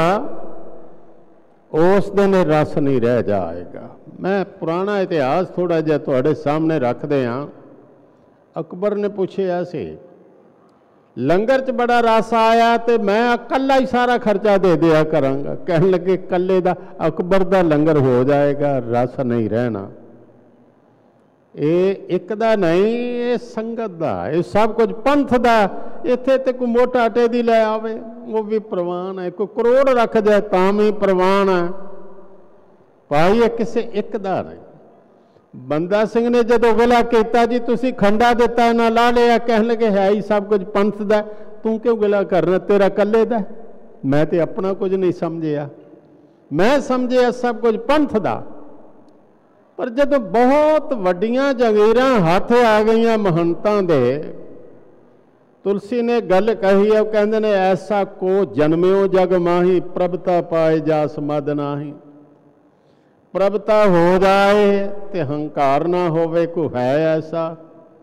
ਉਸ ਦਿਨ ਰਸ ਨਹੀਂ ਰਹਿ ਜਾਏਗਾ। ਮੈਂ ਪੁਰਾਣਾ ਇਤਿਹਾਸ ਥੋੜ੍ਹਾ ਜਿਹਾ ਤੁਹਾਡੇ ਸਾਹਮਣੇ ਰੱਖਦੇ ਹਾਂ। ਅਕਬਰ ਨੇ ਪੁੱਛਿਆ ਸੀ, ਲੰਗਰ 'ਚ ਬੜਾ ਰਸ ਆਇਆ ਤੇ ਮੈਂ ਇਕੱਲਾ ਹੀ ਸਾਰਾ ਖਰਚਾ ਦੇ ਦਿਆ ਕਰਾਂਗਾ। ਕਹਿਣ ਲੱਗੇ ਇਕੱਲੇ ਦਾ ਅਕਬਰ ਦਾ ਲੰਗਰ ਹੋ ਜਾਏਗਾ, ਰਸ ਨਹੀਂ ਰਹਿਣਾ। ਇਹ ਇੱਕ ਦਾ ਨਹੀਂ, ਇਹ ਸੰਗਤ ਦਾ, ਇਹ ਸਭ ਕੁਝ ਪੰਥ ਦਾ। ਇੱਥੇ ਤੇ ਕੋਈ ਮੋਟਾ ਆਟੇ ਦੀ ਲੈ ਆਵੇ ਉਹ ਵੀ ਪ੍ਰਵਾਨ ਹੈ, ਕੋਈ ਕਰੋੜ ਰੱਖ ਜਾਏ ਤਾਂ ਵੀ ਪ੍ਰਵਾਨ ਹੈ। ਭਾਈ ਇਹ ਕਿਸੇ ਇੱਕ ਦਾ ਨਹੀਂ। ਬੰਦਾ ਸਿੰਘ ਨੇ ਜਦੋਂ ਗਿਲਾ ਕੀਤਾ, ਜੀ ਤੁਸੀਂ ਖੰਡਾ ਦਿੱਤਾ ਨਾ ਲਾ ਲਿਆ, ਕਹਿਣ ਲੱਗੇ ਹੈ ਹੀ ਸਭ ਕੁਝ ਪੰਥ ਦਾ, ਤੂੰ ਕਿਉਂ ਗਿਲਾ ਕਰਨਾ, ਤੇਰਾ ਇਕੱਲੇ ਦਾ। ਮੈਂ ਤੇ ਆਪਣਾ ਕੁਝ ਨਹੀਂ ਸਮਝਿਆ, ਮੈਂ ਸਮਝਿਆ ਸਭ ਕੁਝ ਪੰਥ ਦਾ। ਪਰ ਜਦੋਂ ਬਹੁਤ ਵੱਡੀਆਂ ਜਗੀਰਾਂ ਹੱਥ ਆ ਗਈਆਂ ਮਹੰਤਾਂ ਦੇ, ਤੁਲਸੀ ਨੇ ਗੱਲ ਕਹੀ ਹੈ, ਉਹ ਕਹਿੰਦੇ ਨੇ ਐਸਾ ਕੋ ਜਨਮਿਓ ਜਗ ਮਾਹੀ, ਪ੍ਰਭਤਾ ਪਾਏ ਜਾਸ ਮਦ ਨਾਹੀ। ਪ੍ਰਭਤਾ ਹੋ ਜਾਏ ਤੇ ਹੰਕਾਰ ਨਾ ਹੋਵੇ, ਕੋਈ ਹੈ ਐਸਾ।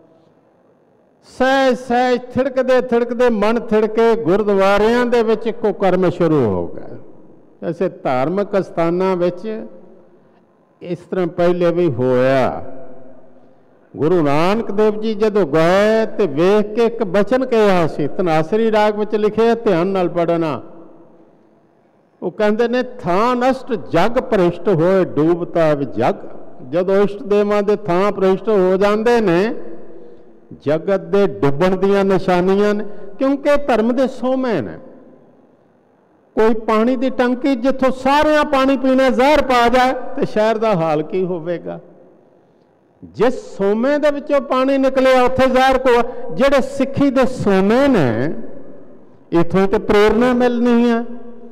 ਸਹਿਜ ਸਹਿਜ ਥਿੜਕਦੇ ਥਿੜਕਦੇ ਮਨ ਥਿੜਕੇ ਗੁਰਦੁਆਰਿਆਂ ਦੇ ਵਿੱਚ ਇੱਕੋ ਕਰਮ ਸ਼ੁਰੂ ਹੋ ਗਿਆ। ਐਸੇ ਧਾਰਮਿਕ ਸਥਾਨਾਂ ਵਿੱਚ ਇਸ ਤਰ੍ਹਾਂ ਪਹਿਲੇ ਵੀ ਹੋਇਆ। ਗੁਰੂ ਨਾਨਕ ਦੇਵ ਜੀ ਜਦੋਂ ਗਏ ਤੇ ਵੇਖ ਕੇ ਇੱਕ ਬਚਨ ਕਿਹਾ ਸੀ, ਧਨਾਸਰੀ ਰਾਗ ਵਿੱਚ ਲਿਖਿਆ, ਧਿਆਨ ਨਾਲ ਪੜ੍ਹਨਾ। ਉਹ ਕਹਿੰਦੇ ਨੇ, ਥਾਂ ਨਸ਼ਟ ਜਗ ਭ੍ਰਿਸ਼ਟ ਹੋਏ ਡੂਬਤਾ ਜਗ। ਜਦੋਂ ਇਸ਼ਟ ਦੇਵਾਂ ਦੇ ਥਾਂ ਭ੍ਰਿਸ਼ਟ ਹੋ ਜਾਂਦੇ ਨੇ, ਜਗਤ ਦੇ ਡੁੱਬਣ ਦੀਆਂ ਨਿਸ਼ਾਨੀਆਂ ਨੇ। ਕਿਉਂਕਿ ਧਰਮ ਦੇ ਸੋਮੇ ਨੇ। ਕੋਈ ਪਾਣੀ ਦੀ ਟੰਕੀ ਜਿੱਥੋਂ ਸਾਰਿਆਂ ਪਾਣੀ ਪੀਣਾ ਜ਼ਹਿਰ ਪਾ ਜਾਏ ਤੇ ਸ਼ਹਿਰ ਦਾ ਹਾਲ ਕੀ ਹੋਵੇਗਾ। ਜਿਸ ਸੋਮੇ ਦੇ ਵਿੱਚੋਂ ਪਾਣੀ ਨਿਕਲਿਆ ਉੱਥੇ ਜ਼ਹਿਰ ਕੋ। ਜਿਹੜੇ ਸਿੱਖੀ ਦੇ ਸੋਮੇ ਨੇ, ਇੱਥੋਂ ਤੇ ਪ੍ਰੇਰਨਾ ਮਿਲਣੀ ਹੈ।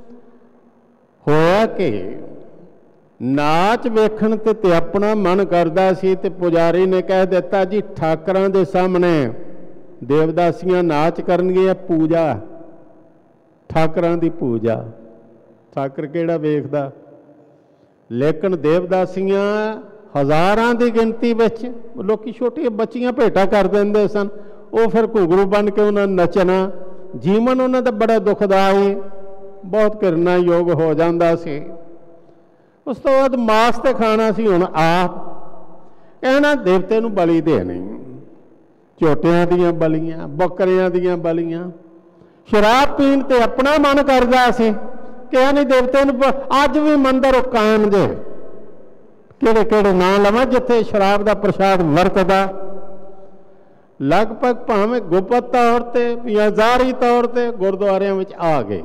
ਹੋਇਆ ਕਿ ਨਾਚ ਵੇਖਣ ਤੇ ਤੇ ਆਪਣਾ ਮਨ ਕਰਦਾ ਸੀ ਤੇ ਪੁਜਾਰੀ ਨੇ ਕਹਿ ਦਿੱਤਾ, ਜੀ ਠਾਕਰਾਂ ਦੇ ਸਾਹਮਣੇ ਦੇਵਦਾਸੀਆਂ ਨਾਚ ਕਰਨਗੀਆਂ, ਪੂਜਾ ਠਾਕਰਾਂ ਦੀ ਪੂਜਾ। ਠਾਕਰ ਕਿਹੜਾ ਵੇਖਦਾ। ਲੇਕਿਨ ਦੇਵਦਾਸੀਆਂ ਹਜ਼ਾਰਾਂ ਦੀ ਗਿਣਤੀ ਵਿੱਚ, ਲੋਕੀ ਛੋਟੀਆਂ ਬੱਚੀਆਂ ਭੇਟਾ ਕਰ ਦਿੰਦੇ ਸਨ। ਉਹ ਫਿਰ ਘੁੰਗਰੂ ਬਣ ਕੇ ਉਹਨਾਂ ਨੱਚਣਾ। ਜੀਵਨ ਉਹਨਾਂ ਦਾ ਬੜਾ ਦੁਖਦਾਈ, ਬਹੁਤ ਘਿਰਨਾ ਯੋਗ ਹੋ ਜਾਂਦਾ ਸੀ। ਉਸ ਤੋਂ ਬਾਅਦ ਮਾਸ ਤੇ ਖਾਣਾ ਸੀ। ਹੁਣ ਆਪ ਕਹਿਣਾ ਦੇਵਤੇ ਨੂੰ ਬਲੀ ਦੇਣੀ, ਝੋਟਿਆਂ ਦੀਆਂ ਬਲੀਆਂ, ਬੱਕਰਿਆਂ ਦੀਆਂ ਬਲੀਆਂ। ਸ਼ਰਾਬ ਪੀਣ ਤੇ ਆਪਣਾ ਮਨ ਕਰਦਾ ਸੀ, ਕਿਹਾ ਨਹੀਂ ਦੇਵਤੇ ਨੂੰ। ਅੱਜ ਵੀ ਮੰਦਰ ਉਹ ਕਾਇਮ ਜੇ, ਕਿਹੜੇ ਕਿਹੜੇ ਨਾਂ ਲਵਾਂ ਜਿੱਥੇ ਸ਼ਰਾਬ ਦਾ ਪ੍ਰਸ਼ਾਦ ਵਰਤਦਾ। ਲਗਭਗ ਭਾਵੇਂ ਗੁਪਤ ਤੌਰ ਤੇ ਜਾਂ ਜ਼ਾਹਰੀ ਤੌਰ ਤੇ ਗੁਰਦੁਆਰਿਆਂ ਵਿੱਚ ਆ ਗਏ।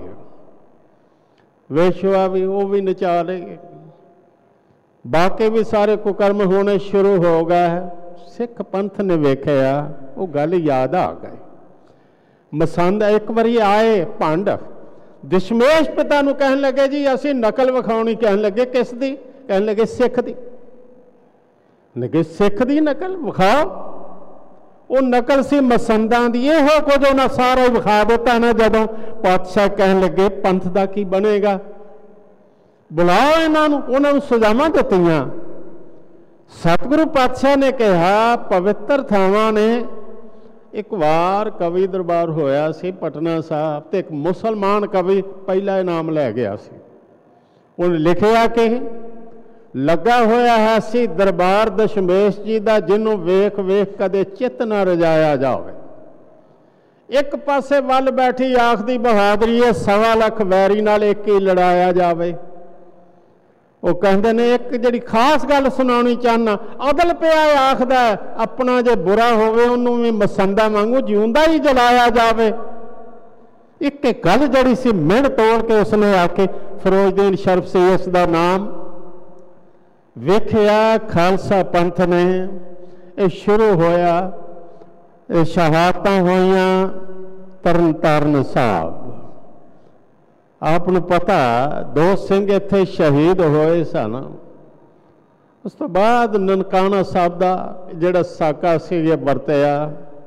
ਵੇਸ਼ਵਾ ਵੀ ਉਹ ਵੀ ਨਚਾ ਲਏ, ਬਾਕੀ ਵੀ ਸਾਰੇ ਕੁਕਰਮ ਹੋਣੇ ਸ਼ੁਰੂ ਹੋ ਗਏ। ਸਿੱਖ ਪੰਥ ਨੇ ਵੇਖਿਆ, ਉਹ ਗੱਲ ਯਾਦ ਆ ਗਈ। ਮਸੰਦ ਇੱਕ ਵਾਰੀ ਆਏ ਭੰਡ, ਦਸ਼ਮੇਸ਼ ਪਿਤਾ ਨੂੰ ਕਹਿਣ ਲੱਗੇ, ਜੀ ਅਸੀਂ ਨਕਲ ਵਿਖਾਉਣੀ। ਕਹਿਣ ਲੱਗੇ ਕਿਸ ਦੀ? ਕਹਿਣ ਲੱਗੇ ਸਿੱਖ ਦੀ। ਲੱਗੇ ਸਿੱਖ ਦੀ ਨਕਲ ਵਿਖਾਓ। ਉਹ ਨਕਲ ਸੀ ਮਸੰਦਾਂ ਦੀ। ਇਹੋ ਕੁਝ ਉਹਨਾਂ ਸਾਰਾ ਹੀ ਵਿਖਾ ਦਿੱਤਾ ਨਾ। ਜਦੋਂ ਪਾਤਸ਼ਾਹ ਕਹਿਣ ਲੱਗੇ ਪੰਥ ਦਾ ਕੀ ਬਣੇਗਾ, ਬੁਲਾਓ ਇਹਨਾਂ ਨੂੰ। ਉਹਨਾਂ ਨੂੰ ਸਜ਼ਾਵਾਂ ਦਿੱਤੀਆਂ। ਸਤਿਗੁਰੂ ਪਾਤਸ਼ਾਹ ਨੇ ਕਿਹਾ, ਪਵਿੱਤਰ ਥਾਵਾਂ ਨੇ। ਇੱਕ ਵਾਰ ਕਵੀ ਦਰਬਾਰ ਹੋਇਆ ਸੀ ਪਟਨਾ ਸਾਹਿਬ, ਤੇ ਇੱਕ ਮੁਸਲਮਾਨ ਕਵੀ ਪਹਿਲਾ ਇਨਾਮ ਲੈ ਗਿਆ ਸੀ। ਉਹਨੇ ਲਿਖਿਆ ਕਿ ਲੱਗਾ ਹੋਇਆ ਹੈ ਸੀ ਦਰਬਾਰ ਦਸ਼ਮੇਸ਼ ਜੀ ਦਾ, ਜਿਹਨੂੰ ਵੇਖ ਵੇਖ ਕਦੇ ਚਿੱਤ ਨਾ ਰਜਾਇਆ ਜਾਵੇ। ਇੱਕ ਪਾਸੇ ਵੱਲ ਬੈਠੀ ਆਖਦੀ ਬਹਾਦਰੀ ਹੈ, ਸਵਾ ਲੱਖ ਵੈਰੀ ਨਾਲ ਇੱਕ ਹੀ ਲੜਾਇਆ ਜਾਵੇ। ਉਹ ਕਹਿੰਦੇ ਨੇ ਇੱਕ ਜਿਹੜੀ ਖਾਸ ਗੱਲ ਸੁਣਾਉਣੀ ਚਾਹੁੰਦਾ, ਅਦਲ ਪਿਆ ਆਖਦਾ ਆਪਣਾ ਜੇ ਬੁਰਾ ਹੋਵੇ ਉਹਨੂੰ ਵੀ ਮਸੰਦਾ ਵਾਂਗੂ ਜਿਉਂਦਾ ਹੀ ਜਲਾਇਆ ਜਾਵੇ। ਇੱਕ ਇੱਕ ਗੱਲ ਜਿਹੜੀ ਸੀ ਮਿਹਣ ਤੋੜ ਕੇ ਉਸਨੇ ਆ ਕੇ ਫਿਰੋਜ਼ਦੀਨ ਸ਼ਰਫ ਸੀ ਇਸ ਦਾ ਨਾਮ ਵੇਖਿਆ। ਖਾਲਸਾ ਪੰਥ ਨੇ ਇਹ ਸ਼ੁਰੂ ਹੋਇਆ, ਇਹ ਸ਼ਹਾਦਤਾਂ ਹੋਈਆਂ ਤਰਨ ਤਾਰਨ ਸਾਹਿਬ। ਆਪ ਨੂੰ ਪਤਾ ਦੋ ਸਿੰਘ ਇੱਥੇ ਸ਼ਹੀਦ ਹੋਏ ਸਨ। ਉਸ ਤੋਂ ਬਾਅਦ ਨਨਕਾਣਾ ਸਾਹਿਬ ਦਾ ਜਿਹੜਾ ਸਾਕਾ ਸੀ ਇਹ ਵਰਤਿਆ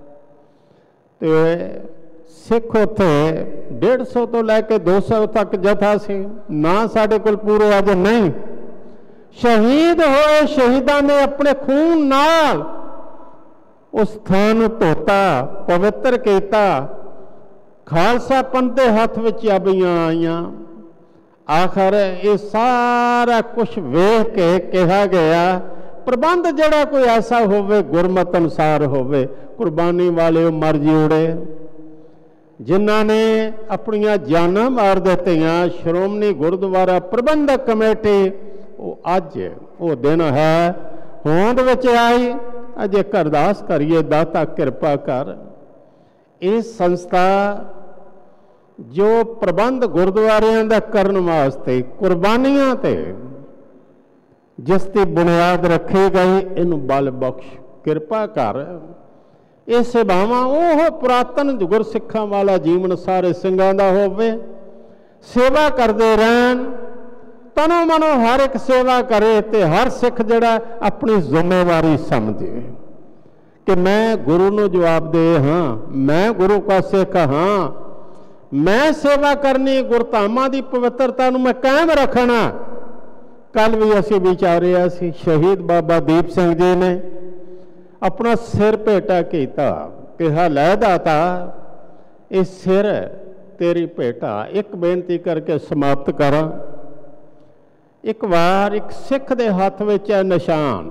ਤੇ ਸਿੱਖ ਉੱਥੇ ਡੇਢ ਸੌ ਤੋਂ ਲੈ ਕੇ ਦੋ ਸੌ ਤੱਕ ਜਥਾ ਸੀ। ਨਾ ਸਾਡੇ ਕੋਲ ਪੂਰੇ ਅੱਜ ਨਹੀਂ। ਸ਼ਹੀਦ ਹੋਏ ਸ਼ਹੀਦਾਂ ਨੇ ਆਪਣੇ ਖੂਨ ਨਾਲ ਉਸ ਥਾਂ ਨੂੰ ਧੋਤਾ, ਪਵਿੱਤਰ ਕੀਤਾ। ਖਾਲਸਾ ਪੰਥ ਦੇ ਹੱਥ ਵਿੱਚ ਚਾਬੀਆਂ ਆਈਆਂ। ਆਖਰ ਇਹ ਸਾਰਾ ਕੁਛ ਵੇਖ ਕੇ ਕਿਹਾ ਗਿਆ ਪ੍ਰਬੰਧ ਜਿਹੜਾ ਕੋਈ ਐਸਾ ਹੋਵੇ ਗੁਰਮਤ ਅਨੁਸਾਰ ਹੋਵੇ। ਕੁਰਬਾਨੀ ਵਾਲੇ ਉਹ ਮਰ ਜਿਉੜੇ ਜਿਨ੍ਹਾਂ ਨੇ ਆਪਣੀਆਂ ਜਾਨਾਂ ਮਾਰ ਦਿੱਤੀਆਂ। ਸ਼੍ਰੋਮਣੀ ਗੁਰਦੁਆਰਾ ਪ੍ਰਬੰਧਕ ਕਮੇਟੀ ਉਹ ਅੱਜ ਉਹ ਦਿਨ ਹੈ ਹੋਂਦ ਵਿੱਚ ਆਈ। ਅਜੇ ਅਰਦਾਸ ਕਰੀਏ ਦਾਤਾ ਕਿਰਪਾ ਕਰ ਇਹ ਸੰਸਥਾ ਜੋ ਪ੍ਰਬੰਧ ਗੁਰਦੁਆਰਿਆਂ ਦਾ ਕਰਨ ਵਾਸਤੇ ਕੁਰਬਾਨੀਆਂ ਤੇ ਜਿਸ ਦੀ ਬੁਨਿਆਦ ਰੱਖੀ ਗਈ ਇਹਨੂੰ ਬਲ ਬਖਸ਼ ਕਿਰਪਾ ਕਰ। ਇਹ ਸੇਵਾਵਾਂ ਉਹ ਪੁਰਾਤਨ ਗੁਰਸਿੱਖਾਂ ਵਾਲਾ ਜੀਵਨ ਸਾਰੇ ਸਿੰਘਾਂ ਦਾ ਹੋਵੇ। ਸੇਵਾ ਕਰਦੇ ਰਹਿਣ, ਤਨੋ ਮਨੋ ਹਰ ਇੱਕ ਸੇਵਾ ਕਰੇ ਤੇ ਹਰ ਸਿੱਖ ਜਿਹੜਾ ਆਪਣੀ ਜ਼ਿੰਮੇਵਾਰੀ ਸਮਝੇ ਕਿ ਮੈਂ ਗੁਰੂ ਨੂੰ ਜਵਾਬ ਦੇ ਹਾਂ, ਮੈਂ ਗੁਰੂ ਕਾ ਸਿੱਖ ਹਾਂ, ਮੈਂ ਸੇਵਾ ਕਰਨੀ, ਗੁਰਧਾਮਾਂ ਦੀ ਪਵਿੱਤਰਤਾ ਨੂੰ ਮੈਂ ਕਾਇਮ ਰੱਖਣਾ। ਕੱਲ ਵੀ ਅਸੀਂ ਵਿਚਾਰਿਆ ਸੀ ਸ਼ਹੀਦ ਬਾਬਾ ਦੀਪ ਸਿੰਘ ਜੀ ਨੇ ਆਪਣਾ ਸਿਰ ਭੇਟਾ ਕੀਤਾ, ਕਿਹਾ ਲੈ ਦਾਤਾ ਇਹ ਸਿਰ ਤੇਰੀ ਭੇਟਾ। ਇੱਕ ਬੇਨਤੀ ਕਰਕੇ ਸਮਾਪਤ ਕਰਾਂ। ਇੱਕ ਵਾਰ ਇੱਕ ਸਿੱਖ ਦੇ ਹੱਥ ਵਿੱਚ ਹੈ ਨਿਸ਼ਾਨ।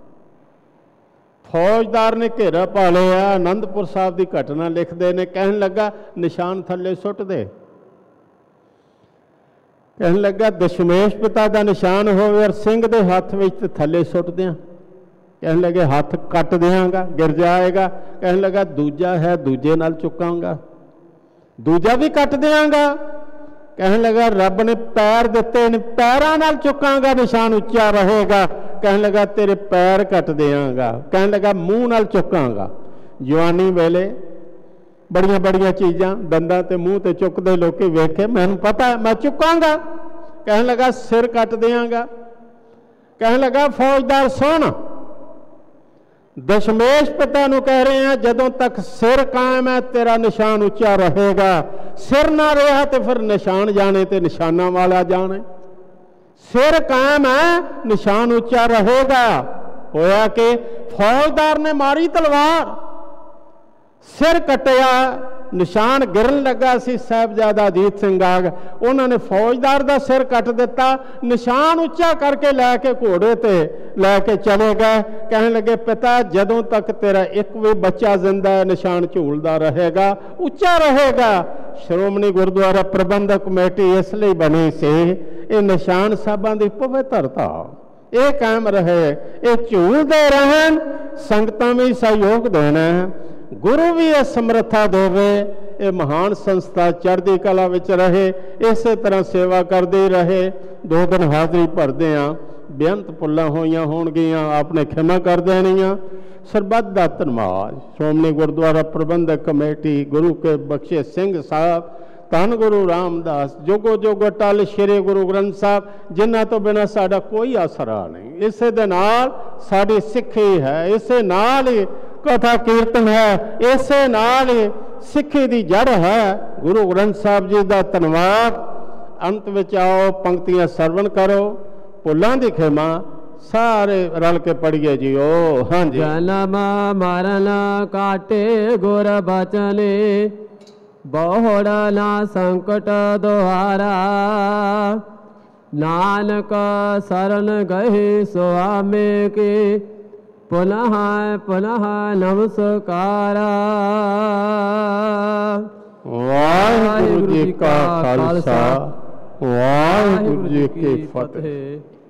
ਫੌਜਦਾਰ ਨੇ ਘੇਰਾ ਪਾ ਲਿਆ। ਆਨੰਦਪੁਰ ਸਾਹਿਬ ਦੀ ਘਟਨਾ ਲਿਖਦੇ ਨੇ। ਕਹਿਣ ਲੱਗਾ ਨਿਸ਼ਾਨ ਥੱਲੇ ਸੁੱਟ ਦੇ। ਕਹਿਣ ਲੱਗਾ ਦਸ਼ਮੇਸ਼ ਪਿਤਾ ਦਾ ਨਿਸ਼ਾਨ ਹੋਵੇ ਔਰ ਸਿੰਘ ਦੇ ਹੱਥ ਵਿੱਚ ਤੇ ਥੱਲੇ ਸੁੱਟ ਦਿਆਂ। ਕਹਿਣ ਲੱਗੇ ਹੱਥ ਕੱਟ ਦਿਆਂਗਾ, ਗਿਰ ਜਾਏਗਾ। ਕਹਿਣ ਲੱਗਾ ਦੂਜਾ ਹੈ ਦੂਜੇ ਨਾਲ ਚੁੱਕਾਂਗਾ, ਦੂਜਾ ਵੀ ਕੱਟ ਦਿਆਂਗਾ। ਕਹਿਣ ਲੱਗਾ ਰੱਬ ਨੇ ਪੈਰ ਦਿੱਤੇ ਨੇ, ਪੈਰਾਂ ਨਾਲ ਚੁੱਕਾਂਗਾ, ਨਿਸ਼ਾਨ ਉੱਚਾ ਰਹੇਗਾ। ਕਹਿਣ ਲੱਗਾ ਤੇਰੇ ਪੈਰ ਕੱਟ ਦਿਆਂਗਾ। ਕਹਿਣ ਲੱਗਾ ਮੂੰਹ ਨਾਲ ਚੁੱਕਾਂਗਾ। ਜਵਾਨੀ ਵੇਲੇ ਬੜੀਆਂ ਬੜੀਆਂ ਚੀਜ਼ਾਂ ਦੰਦਾਂ ਤੇ ਮੂੰਹ ਤੇ ਚੁੱਕਦੇ ਲੋਕੀ ਵੇਖੇ, ਮੈਨੂੰ ਪਤਾ ਮੈਂ ਚੁੱਕਾਂਗਾ। ਕਹਿਣ ਲੱਗਾ ਸਿਰ ਕੱਟ ਦਿਆਂਗਾ। ਕਹਿਣ ਲੱਗਾ ਫੌਜਦਾਰ ਸੁਣ, ਦਸ਼ਮੇਸ਼ ਪਿਤਾ ਨੂੰ ਕਹਿ ਰਹੇ ਆ ਜਦੋਂ ਤੱਕ ਸਿਰ ਕਾਇਮ ਹੈ ਤੇਰਾ ਨਿਸ਼ਾਨ ਉੱਚਾ ਰਹੇਗਾ। ਸਿਰ ਨਾ ਰਿਹਾ ਤੇ ਫਿਰ ਨਿਸ਼ਾਨ ਜਾਣੇ ਤੇ ਨਿਸ਼ਾਨਾਂ ਵਾਲਾ ਜਾਣੇ। ਸਿਰ ਕਾਇਮ ਹੈ ਨਿਸ਼ਾਨ ਉੱਚਾ ਰਹੇਗਾ। ਹੋਇਆ ਕਿ ਫੌਜਦਾਰ ਨੇ ਮਾਰੀ ਤਲਵਾਰ, ਸਿਰ ਕੱਟਿਆ, ਨਿਸ਼ਾਨ ਗਿਰਨ ਲੱਗਾ ਸੀ। ਸਾਹਿਬਜ਼ਾਦਾ ਅਜੀਤ ਸਿੰਘ ਆਗ ਉਹਨਾਂ ਨੇ ਫੌਜਦਾਰ ਦਾ ਸਿਰ ਕੱਟ ਦਿੱਤਾ। ਨਿਸ਼ਾਨ ਉੱਚਾ ਕਰਕੇ ਲੈ ਕੇ ਘੋੜੇ ਤੇ ਲੈ ਕੇ ਚਲੇ ਗਏ। ਕਹਿਣ ਲੱਗੇ ਪਿਤਾ ਜਦੋਂ ਤੱਕ ਤੇਰਾ ਇੱਕ ਵੀ ਬੱਚਾ ਜ਼ਿੰਦਾ ਹੈ ਨਿਸ਼ਾਨ ਝੂਲਦਾ ਰਹੇਗਾ, ਉੱਚਾ ਰਹੇਗਾ। ਸ਼੍ਰੋਮਣੀ ਗੁਰਦੁਆਰਾ ਪ੍ਰਬੰਧਕ ਕਮੇਟੀ ਇਸ ਲਈ ਬਣੀ ਸੀ ਇਹ ਨਿਸ਼ਾਨ ਸਾਹਿਬਾਂ ਦੀ ਪਵਿੱਤਰਤਾ ਇਹ ਕਾਇਮ ਰਹੇ, ਇਹ ਝੂਲਦੇ ਰਹਿਣ। ਸੰਗਤਾਂ ਵੀ ਸਹਿਯੋਗ ਦੇਣਾ, ਗੁਰੂ ਵੀ ਇਹ ਸਮਰੱਥਾ ਦੇਵੇ। ਇਹ ਮਹਾਨ ਸੰਸਥਾ ਚੜ੍ਹਦੀ ਕਲਾ ਵਿੱਚ ਰਹੇ, ਇਸੇ ਤਰ੍ਹਾਂ ਸੇਵਾ ਕਰਦੇ ਰਹੇ। ਦੋ ਦਿਨ ਹਾਜ਼ਰੀ ਭਰਦੇ ਹਾਂ, ਬੇਅੰਤ ਭੁੱਲਾਂ ਹੋਈਆਂ ਹੋਣਗੀਆਂ, ਆਪਨੇ ਖਿਮਾ ਕਰ ਦੇਣੀਆਂ। ਸਰਬੱਤ ਦਾ ਧੰਨਵਾਦ। ਸ਼੍ਰੋਮਣੀ ਗੁਰਦੁਆਰਾ ਪ੍ਰਬੰਧਕ ਕਮੇਟੀ, ਗੁਰੂ ਕੇ ਬਖਸ਼ੇ ਸਿੰਘ ਸਾਹਿਬ, ਧੰਨ ਗੁਰੂ ਰਾਮਦਾਸ, ਜੋਗੋ ਜੋਗੋ ਟਲ ਸ਼੍ਰੀ ਗੁਰੂ ਗ੍ਰੰਥ ਸਾਹਿਬ, ਜਿਨ੍ਹਾਂ ਤੋਂ ਬਿਨਾਂ ਸਾਡਾ ਕੋਈ ਆਸਰਾ ਨਹੀਂ। ਇਸੇ ਦੇ ਨਾਲ ਸਾਡੀ ਸਿੱਖੀ ਹੈ, ਇਸੇ ਨਾਲ ਹੀ ਕਥਾ ਕੀਰਤਨ ਹੈ, ਇਸੇ ਨਾਲ ਹੀ ਸਿੱਖੀ ਦੀ ਜੜ ਹੈ। ਗੁਰੂ ਗ੍ਰੰਥ ਸਾਹਿਬ ਜੀ ਦਾ ਧੰਨਵਾਦ। ਅੰਤ ਵਿੱਚ ਆਓ ਪੰਕਤੀਆਂ ਸਰਵਣ ਕਰੋ। ਭੁੱਲਾਂ ਦੀ ਖਿਮਾ ਸਾਰੇ ਰਲ ਕੇ ਪੜੀਏ ਜੀ। ਓ ਹਾਂਜੀ। ਜਨਮ ਮਰਨ ਕਾਟੇ ਗੁਰ ਬਚਨੇ, ਬਹੁੜ ਨਾ ਸੰਕਟ ਦੁਆਰਾ। नानक शरण गए स्वामी के पुनः पुनः नमस्कारा। वाहिगुरु जी का खालसा वाहिगुरु जी की फतेह।